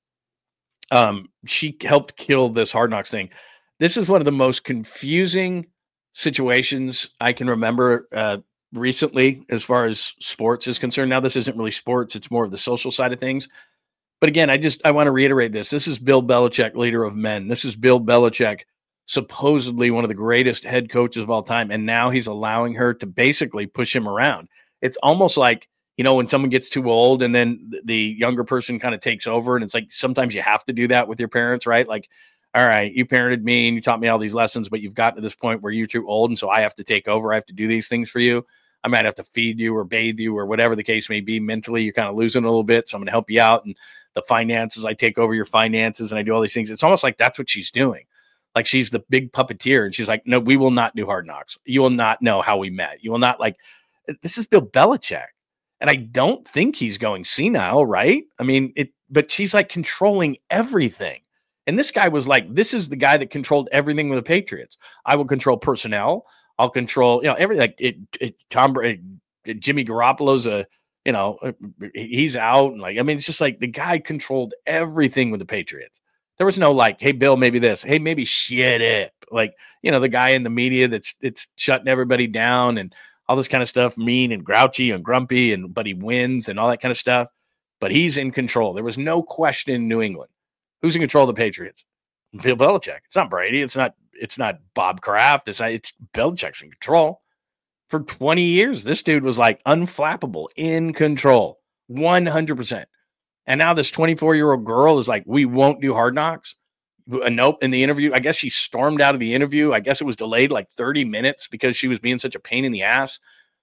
Um, she helped kill this Hard Knocks thing. This is one of the most confusing situations I can remember uh, recently as far as sports is concerned. Now, this isn't really sports. It's more of the social side of things. But again, I just, I want to reiterate this. This is Bill Belichick, leader of men. This is Bill Belichick, supposedly one of the greatest head coaches of all time. And now he's allowing her to basically push him around. It's almost like, you know, when someone gets too old and then the younger person kind of takes over, and it's like sometimes you have to do that with your parents, right? Like, all right, you parented me and you taught me all these lessons, but you've gotten to this point where you're too old, and so I have to take over. I have to do these things for you. I might have to feed you or bathe you or whatever the case may be. Mentally, you're kind of losing a little bit, so I'm going to help you out. And the finances, I take over your finances and I do all these things. It's almost like that's what she's doing. Like she's the big puppeteer, and she's like, no, we will not do Hard Knocks. You will not know how we met. You will not, like, this is Bill Belichick. And I don't think he's going senile, right? I mean, it, but she's like controlling everything. And this guy was like, this is the guy that controlled everything with the Patriots. I will control personnel. I'll control, you know, everything. Like it, it Tom Brady, Jimmy Garoppolo's a, you know, he's out. And like, I mean, it's just like the guy controlled everything with the Patriots. There was no like, hey, Bill, maybe this, hey, maybe shit it. Like, you know, the guy in the media that's it's shutting everybody down and all this kind of stuff, mean and grouchy and grumpy, and but he wins and all that kind of stuff. But he's in control. There was no question in New England. Who's in control of the Patriots? Bill Belichick. It's not Brady. It's not. It's not Bob Kraft. It's not. It's Belichick's in control. For twenty years, this dude was like unflappable, in control, one hundred percent. And now this twenty-four-year-old girl is like, we won't do Hard Knocks. A nope in the interview. I guess she stormed out of the interview. I guess it was delayed like thirty minutes because she was being such a pain in the ass.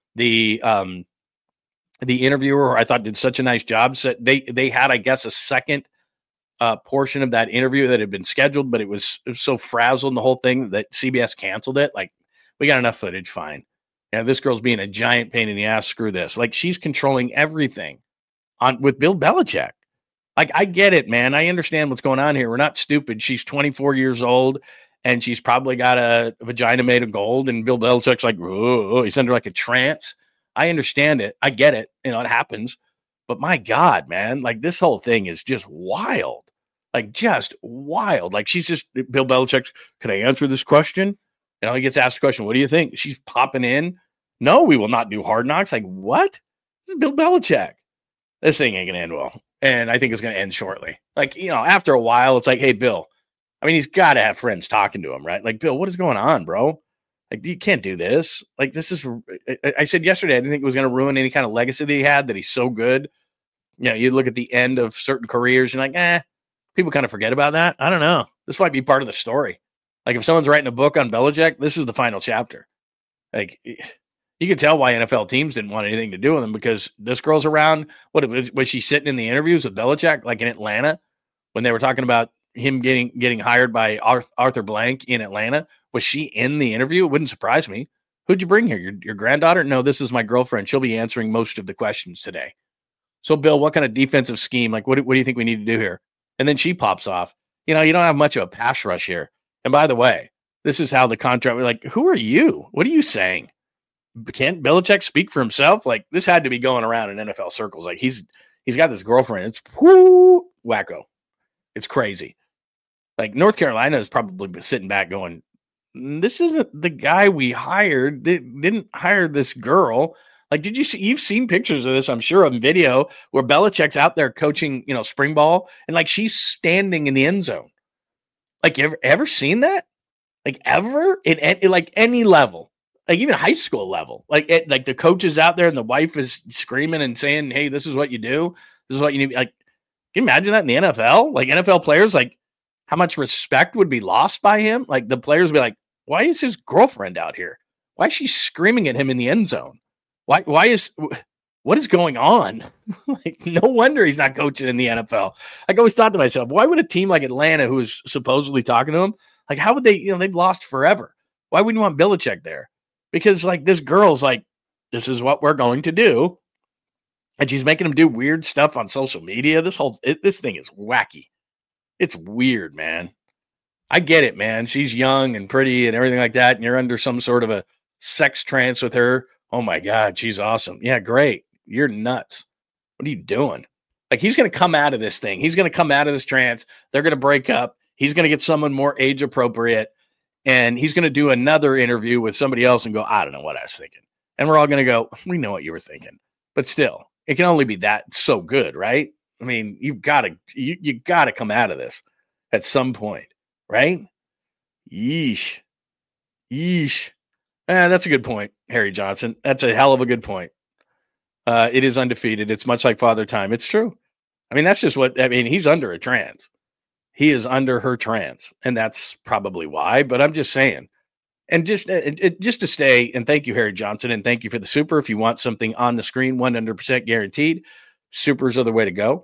The um, the interviewer, I thought, did such a nice job. So they they had, I guess, a second uh, portion of that interview that had been scheduled, but it was, it was so frazzled in the whole thing that C B S canceled it. Like, we got enough footage, fine. Yeah, this girl's being a giant pain in the ass. Screw this. Like, she's controlling everything on with Bill Belichick. Like, I get it, man. I understand what's going on here. We're not stupid. She's twenty-four years old, and she's probably got a, a vagina made of gold, and Bill Belichick's like, whoa, he's under like a trance. I understand it. I get it. You know, it happens. But my God, man, like this whole thing is just wild. Like, just wild. Like, she's just, Bill Belichick's, can I answer this question? You know, he gets asked a question. What do you think? She's popping in. No, we will not do Hard Knocks. Like, what? This is Bill Belichick. This thing ain't going to end well. And I think it's going to end shortly. Like, you know, after a while, it's like, hey, Bill. I mean, he's got to have friends talking to him, right? Like, Bill, what is going on, bro? Like, you can't do this. Like, this is, I, I said yesterday, I didn't think it was going to ruin any kind of legacy that he had, that he's so good. You know, you look at the end of certain careers, you're like, eh, people kind of forget about that. I don't know. This might be part of the story. Like, if someone's writing a book on Belichick, this is the final chapter. Like, you can tell why N F L teams didn't want anything to do with him, because this girl's around. What was she sitting in the interviews with Belichick, like in Atlanta, when they were talking about him getting getting hired by Arthur Blank in Atlanta? Was she in the interview? It wouldn't surprise me. Who'd you bring here? Your, your granddaughter? No, this is my girlfriend. She'll be answering most of the questions today. So, Bill, what kind of defensive scheme? Like, what, what do you think we need to do here? And then she pops off. You know, you don't have much of a pass rush here. And by the way, this is how the contract, we're like, who are you? What are you saying? Can't Belichick speak for himself? Like, this had to be going around in N F L circles. Like, he's he's got this girlfriend. It's whoo, wacko. It's crazy. Like, North Carolina is probably sitting back going, this isn't the guy we hired. They didn't hire this girl. Like, did you see, you've seen pictures of this, I'm sure, on video, where Belichick's out there coaching, you know, spring ball, and like she's standing in the end zone. Like, you ever, ever seen that? Like, ever? In, in like any level, like even high school level, like it, like the coach is out there and the wife is screaming and saying, hey, this is what you do. This is what you need. Like, can you imagine that in the N F L? Like, N F L players, like, how much respect would be lost by him? Like, the players would be like, why is his girlfriend out here? Why is she screaming at him in the end zone? Why, why is, what is going on? Like, no wonder he's not coaching in the N F L. Like, I always thought to myself, why would a team like Atlanta, who is supposedly talking to him, like, how would they, you know, they've lost forever. Why wouldn't you want Belichick there? Because, like, this girl's like, this is what we're going to do. And she's making him do weird stuff on social media. This whole it, this thing is wacky. It's weird, man. I get it, man. She's young and pretty and everything like that, and you're under some sort of a sex trance with her. Oh my God, she's awesome. Yeah, great. You're nuts. What are you doing? Like, he's going to come out of this thing. He's going to come out of this trance. They're going to break up. He's going to get someone more age appropriate, and he's going to do another interview with somebody else and go, I don't know what I was thinking. And we're all going to go, we know what you were thinking. But still, it can only be that so good, right? I mean, you've got to you, you got to come out of this at some point, right? Yeesh. Yeesh. Eh, that's a good point, Harry Johnson. That's a hell of a good point. Uh, it is undefeated. It's much like Father Time. It's true. I mean, that's just what, I mean, he's under a trance. He is under her trance, and that's probably why, but I'm just saying. And just uh, it, just to stay, and thank you, Harry Johnson, and thank you for the super. If you want something on the screen, one hundred percent guaranteed, supers are the way to go.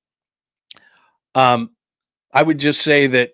Um, I would just say that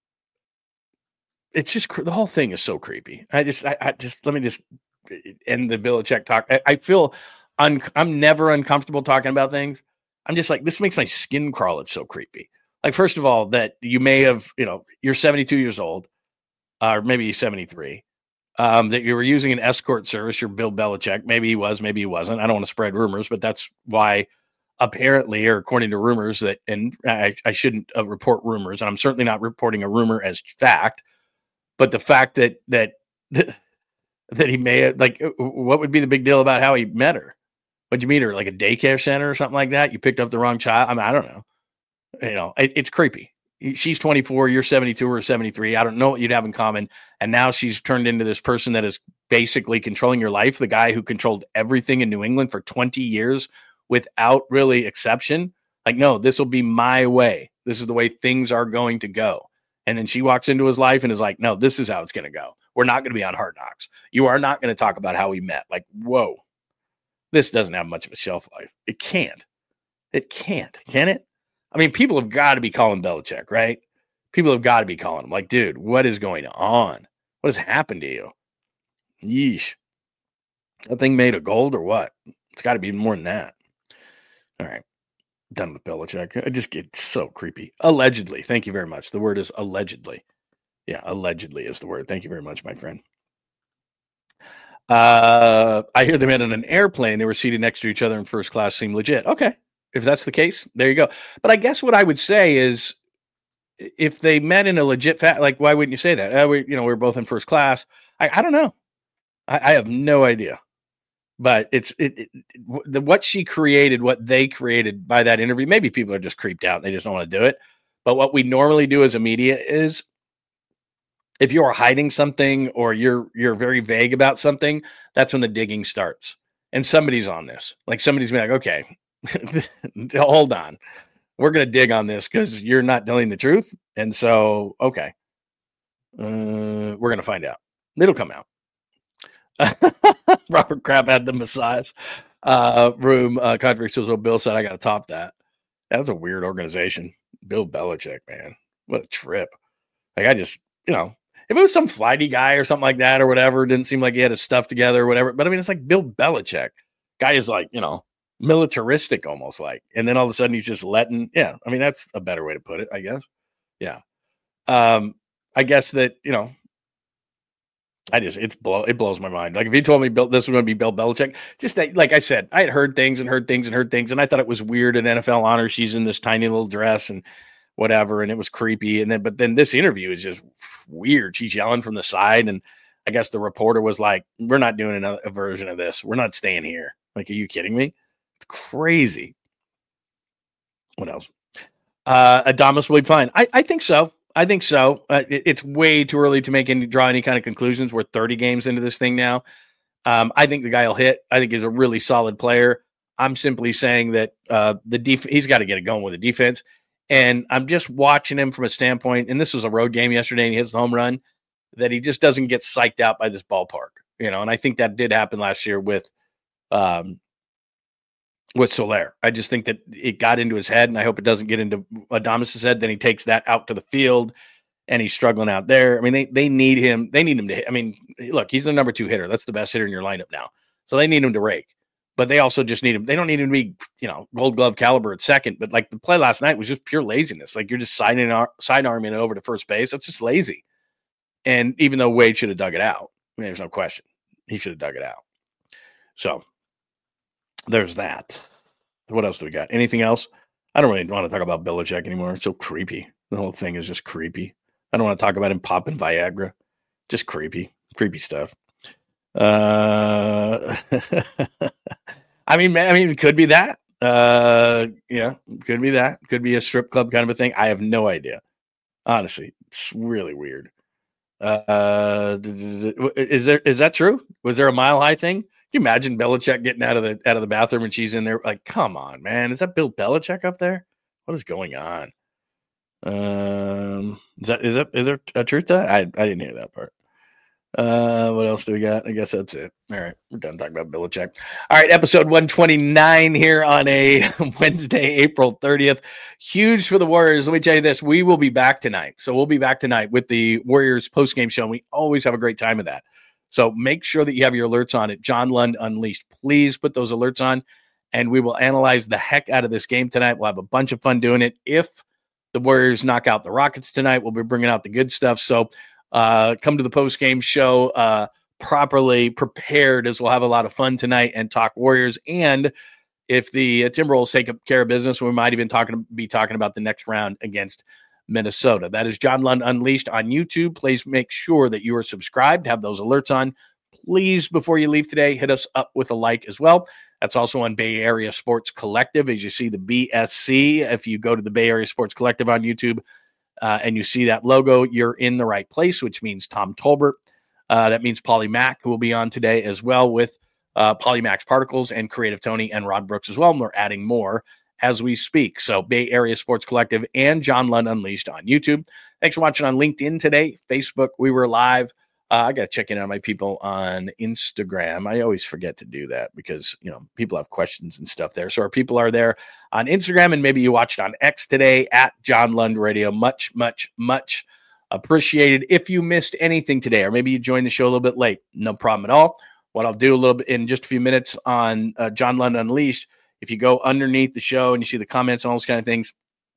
it's just, the whole thing is so creepy. I just, I, I just, let me just end the Belichick talk. I, I feel, un, I'm never uncomfortable talking about things. I'm just like, this makes my skin crawl. It's so creepy. Like, first of all, that you may have, you know, you're seventy-two years old, uh, or maybe seventy-three, um, that you were using an escort service. You're Bill Belichick. Maybe he was, maybe he wasn't. I don't want to spread rumors, but that's why apparently, or according to rumors that, and I, I shouldn't uh, report rumors, and I'm certainly not reporting a rumor as fact, but the fact that, that, that he may have, like, what would be the big deal about how he met her? What'd you meet her? Like a daycare center or something like that? You picked up the wrong child? I mean, I don't know. You know, it, it's creepy. She's twenty-four, you're seventy-two or seventy-three. I don't know what you'd have in common. And now she's turned into this person that is basically controlling your life. The guy who controlled everything in New England for twenty years without really exception. Like, no, this will be my way. This is the way things are going to go. And then she walks into his life and is like, no, this is how it's going to go. We're not going to be on Hard Knocks. You are not going to talk about how we met. Like, whoa, this doesn't have much of a shelf life. It can't. It can't. Can it? I mean, people have got to be calling Belichick, right? People have got to be calling him. Like, dude, what is going on? What has happened to you? Yeesh. That thing made of gold or what? It's got to be more than that. All right. Done with Belichick. I just get so creepy. Allegedly. Thank you very much. The word is allegedly. Yeah, allegedly is the word. Thank you very much, my friend. Uh, I hear they met on an airplane. They were seated next to each other in first class. Seemed legit. Okay. If that's the case, there you go. But I guess what I would say is, if they met in a legit fact, like, why wouldn't you say that? Uh, we, you know, we're both in first class. I, I don't know. I, I have no idea. But it's it, it the, what she created, what they created by that interview. Maybe people are just creeped out and they just don't want to do it. But what we normally do as a media is, if you are hiding something or you're you're very vague about something, that's when the digging starts. And somebody's on this. Like, somebody's been like, okay, hold on. We're going to dig on this because you're not telling the truth. And so, okay, uh, we're going to find out. It'll come out. Robert Kraft had the massage uh, room uh, controversy. So Bill said, I got to top that. That's a weird organization. Bill Belichick, man. What a trip. Like, I just, you know, if it was some flighty guy or something like that or whatever, didn't seem like he had his stuff together or whatever. But I mean, it's like Bill Belichick. Guy is like, you know, militaristic almost like. And then all of a sudden he's just letting, yeah, I mean, that's a better way to put it, I guess. Yeah. Um, I guess that, you know, I just, it's blow, it blows my mind. Like, if he told me Bill, this was going to be Bill Belichick, just that, like I said, I had heard things and heard things and heard things. And I thought it was weird in N F L honor. She's in this tiny little dress and whatever. And it was creepy. And then, but then this interview is just weird. She's yelling from the side. And I guess the reporter was like, we're not doing another a version of this. We're not staying here. Like, are you kidding me? It's crazy. What else? Uh, Adamas will be fine. I, I think so. I think so. Uh, it, it's way too early to make any draw any kind of conclusions. We're thirty games into this thing now. Um, I think the guy will hit. I think he's a really solid player. I'm simply saying that uh, the def- he's got to get it going with the defense. And I'm just watching him from a standpoint, and this was a road game yesterday, and he hits the home run, that he just doesn't get psyched out by this ballpark. You know, and I think that did happen last year with um, with Soler. I just think that it got into his head, and I hope it doesn't get into Adames' head. Then he takes that out to the field, and he's struggling out there. I mean, they they need him. They need him to hit. I mean, look, he's the number two hitter. That's the best hitter in your lineup now. So they need him to rake. but they also just need him. They don't need him to be, you know, Gold Glove caliber at second. But like the play last night was just pure laziness. Like you're just siding side arming it over to first base. That's just lazy. And even though Wade should have dug it out, I mean, there's no question he should have dug it out. So there's that. What else do we got? Anything else? I don't really want to talk about Belichick anymore. It's so creepy. The whole thing is just creepy. I don't want to talk about him popping Viagra. Just creepy, creepy stuff. Uh, I mean, I mean, it could be that. Uh, yeah, could be that. Could be a strip club kind of a thing. I have no idea. Honestly, it's really weird. Uh, is there is that true? Was there a Mile High thing? Can you imagine Belichick getting out of the out of the bathroom and she's in there? Like, come on, man, is that Bill Belichick up there? What is going on? Um, is that is that is there a truth to that? I I didn't hear that part. Uh, what else do we got? I guess that's it. All right, we're done talking about Belichick. All right, episode one twenty-nine here on a Wednesday, April thirtieth. Huge for the Warriors. Let me tell you this: we will be back tonight. So we'll be back tonight with the Warriors post-game show. And we always have a great time with that. So make sure that you have your alerts on at John Lund Unleashed. Please put those alerts on, and we will analyze the heck out of this game tonight. We'll have a bunch of fun doing it. If the Warriors knock out the Rockets tonight, we'll be bringing out the good stuff. So uh, come to the post-game show uh, properly prepared, as we'll have a lot of fun tonight and talk Warriors. And if the uh, Timberwolves take care of business, we might even talking be talking about the next round against Minnesota. That is John Lund Unleashed on YouTube. Please make sure that you are subscribed, have those alerts on. Please, before you leave today, hit us up with a like as well. That's also on Bay Area Sports Collective. As you see the B S C, if you go to the Bay Area Sports Collective on YouTube uh, and you see that logo, you're in the right place, which means Tom Tolbert. Uh, that means Polly Mack, who will be on today as well with uh, Polly Mack's Particles and Creative Tony and Rod Brooks as well. And we're adding more as we speak. So Bay Area Sports Collective and John Lund Unleashed on YouTube. Thanks for watching on LinkedIn today, Facebook. We were live. Uh, I got to check in on my people on Instagram. I always forget to do that because, you know, people have questions and stuff there. So our people are there on Instagram, and maybe you watched on X today at John Lund Radio. Much, much, much appreciated. If you missed anything today, or maybe you joined the show a little bit late, no problem at all. What I'll do a little bit in just a few minutes on uh, John Lund Unleashed, if you go underneath the show and you see the comments and all those kind of things,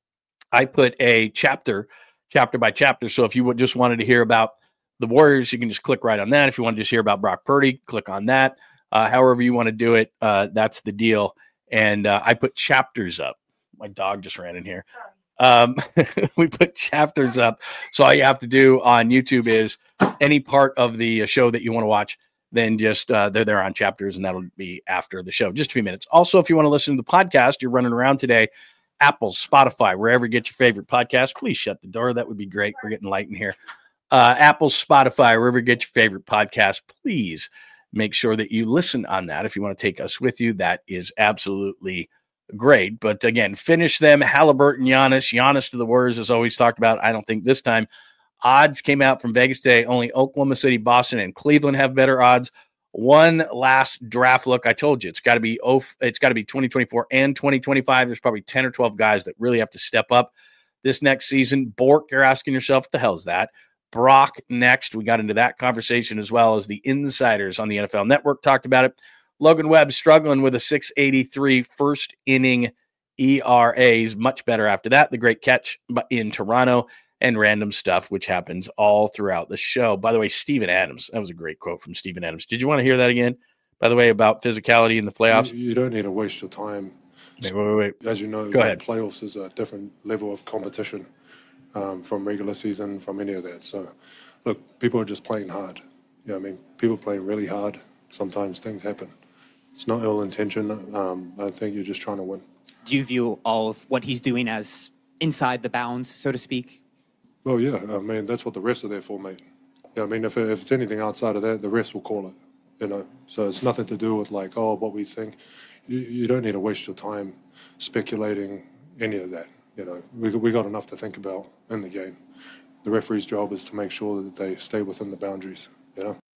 I put a chapter, chapter by chapter. So if you would just wanted to hear about the Warriors, you can just click right on that. If you want to just hear about Brock Purdy, click on that. Uh, however you want to do it, uh, that's the deal. And uh, I put chapters up. My dog just ran in here. Um, we put chapters up. So all you have to do on YouTube is any part of the show that you want to watch, then just uh, they're there on chapters, and that'll be after the show. Just a few minutes. Also, if you want to listen to the podcast, you're running around today, Apple, Spotify, wherever you get your favorite podcast, please shut the door. That would be great. We're getting light in here. Uh, Apple, Spotify, wherever you get your favorite podcast, please make sure that you listen on that. If you want to take us with you, that is absolutely great. But again, finish them. Halliburton, Giannis, Giannis to the Warriors, as always talked about. I don't think this time. Odds came out from Vegas today. Only Oklahoma City, Boston, and Cleveland have better odds. One last draft look. I told you it's got to be it's got to be twenty twenty-four and twenty twenty-five. There's probably ten or twelve guys that really have to step up this next season. Bork, you're asking yourself, what the hell is that? Brock next. We got into that conversation as well as the insiders on the N F L Network talked about it. Logan Webb struggling with a six eighty-three first inning E R As. Much better after that. The great catch in Toronto. And random stuff, which happens all throughout the show. By the way, Steven Adams. That was a great quote from Steven Adams. Did you want to hear that again? By the way, about physicality in the playoffs? You, you don't need to waste your time. Wait, wait, wait. As you know, Go ahead. Playoffs is a different level of competition um, from regular season, from any of that. So, look, people are just playing hard. You know what I mean? People play really hard. Sometimes things happen. It's not ill intention. Um, I think you're just trying to win. Do you view all of what he's doing as inside the bounds, so to speak? Well, yeah, I mean, that's what the refs are there for, mate. Yeah, I mean, if, if it's anything outside of that, the refs will call it, you know. So it's nothing to do with, like, oh, what we think. You, you don't need to waste your time speculating any of that, you know. We, we got enough to think about in the game. The referee's job is to make sure that they stay within the boundaries, you know.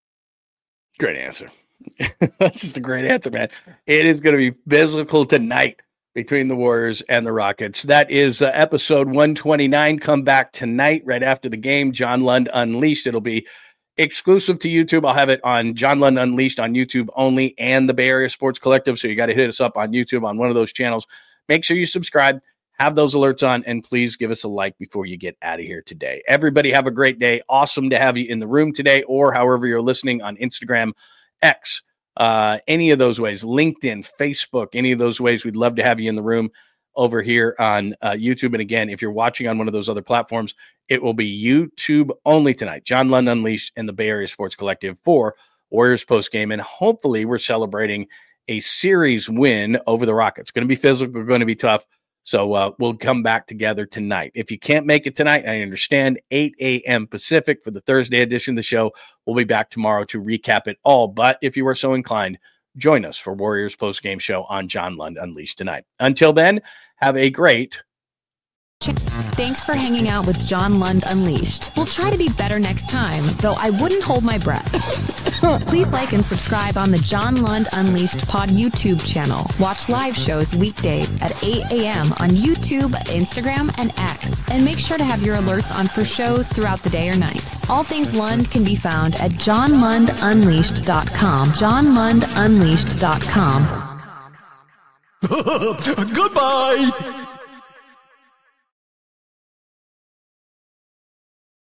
Great answer. That's just a great answer, man. It is going to be physical tonight between the Warriors and the Rockets. That is uh, episode one twenty-nine. Come back tonight right after the game. John Lund Unleashed. It'll be exclusive to YouTube. I'll have it on John Lund Unleashed on YouTube only and the Bay Area Sports Collective. So you got to hit us up on YouTube on one of those channels. Make sure you subscribe, have those alerts on, and please give us a like before you get out of here today. Everybody have a great day. Awesome to have you in the room today, or however you're listening on Instagram, X, uh, any of those ways, LinkedIn, Facebook, any of those ways. We'd love to have you in the room over here on uh, YouTube. And again, if you're watching on one of those other platforms, it will be YouTube only tonight. John Lund Unleashed and the Bay Area Sports Collective for Warriors postgame. And hopefully we're celebrating a series win over the Rockets. It's going to be physical, going to be tough. So uh, we'll come back together tonight. If you can't make it tonight, I understand, eight a.m. Pacific for the Thursday edition of the show. We'll be back tomorrow to recap it all. But if you are so inclined, join us for Warriors postgame show on John Lund Unleashed tonight. Until then, have a great Thanks for hanging out with John Lund Unleashed. We'll try to be better next time, though I wouldn't hold my breath. Please like and subscribe on the John Lund Unleashed Pod YouTube channel. Watch live shows weekdays at eight a.m. on YouTube, Instagram, and X. And make sure to have your alerts on for shows throughout the day or night. All things Lund can be found at john lund unleashed dot com. john lund unleashed dot com. Goodbye!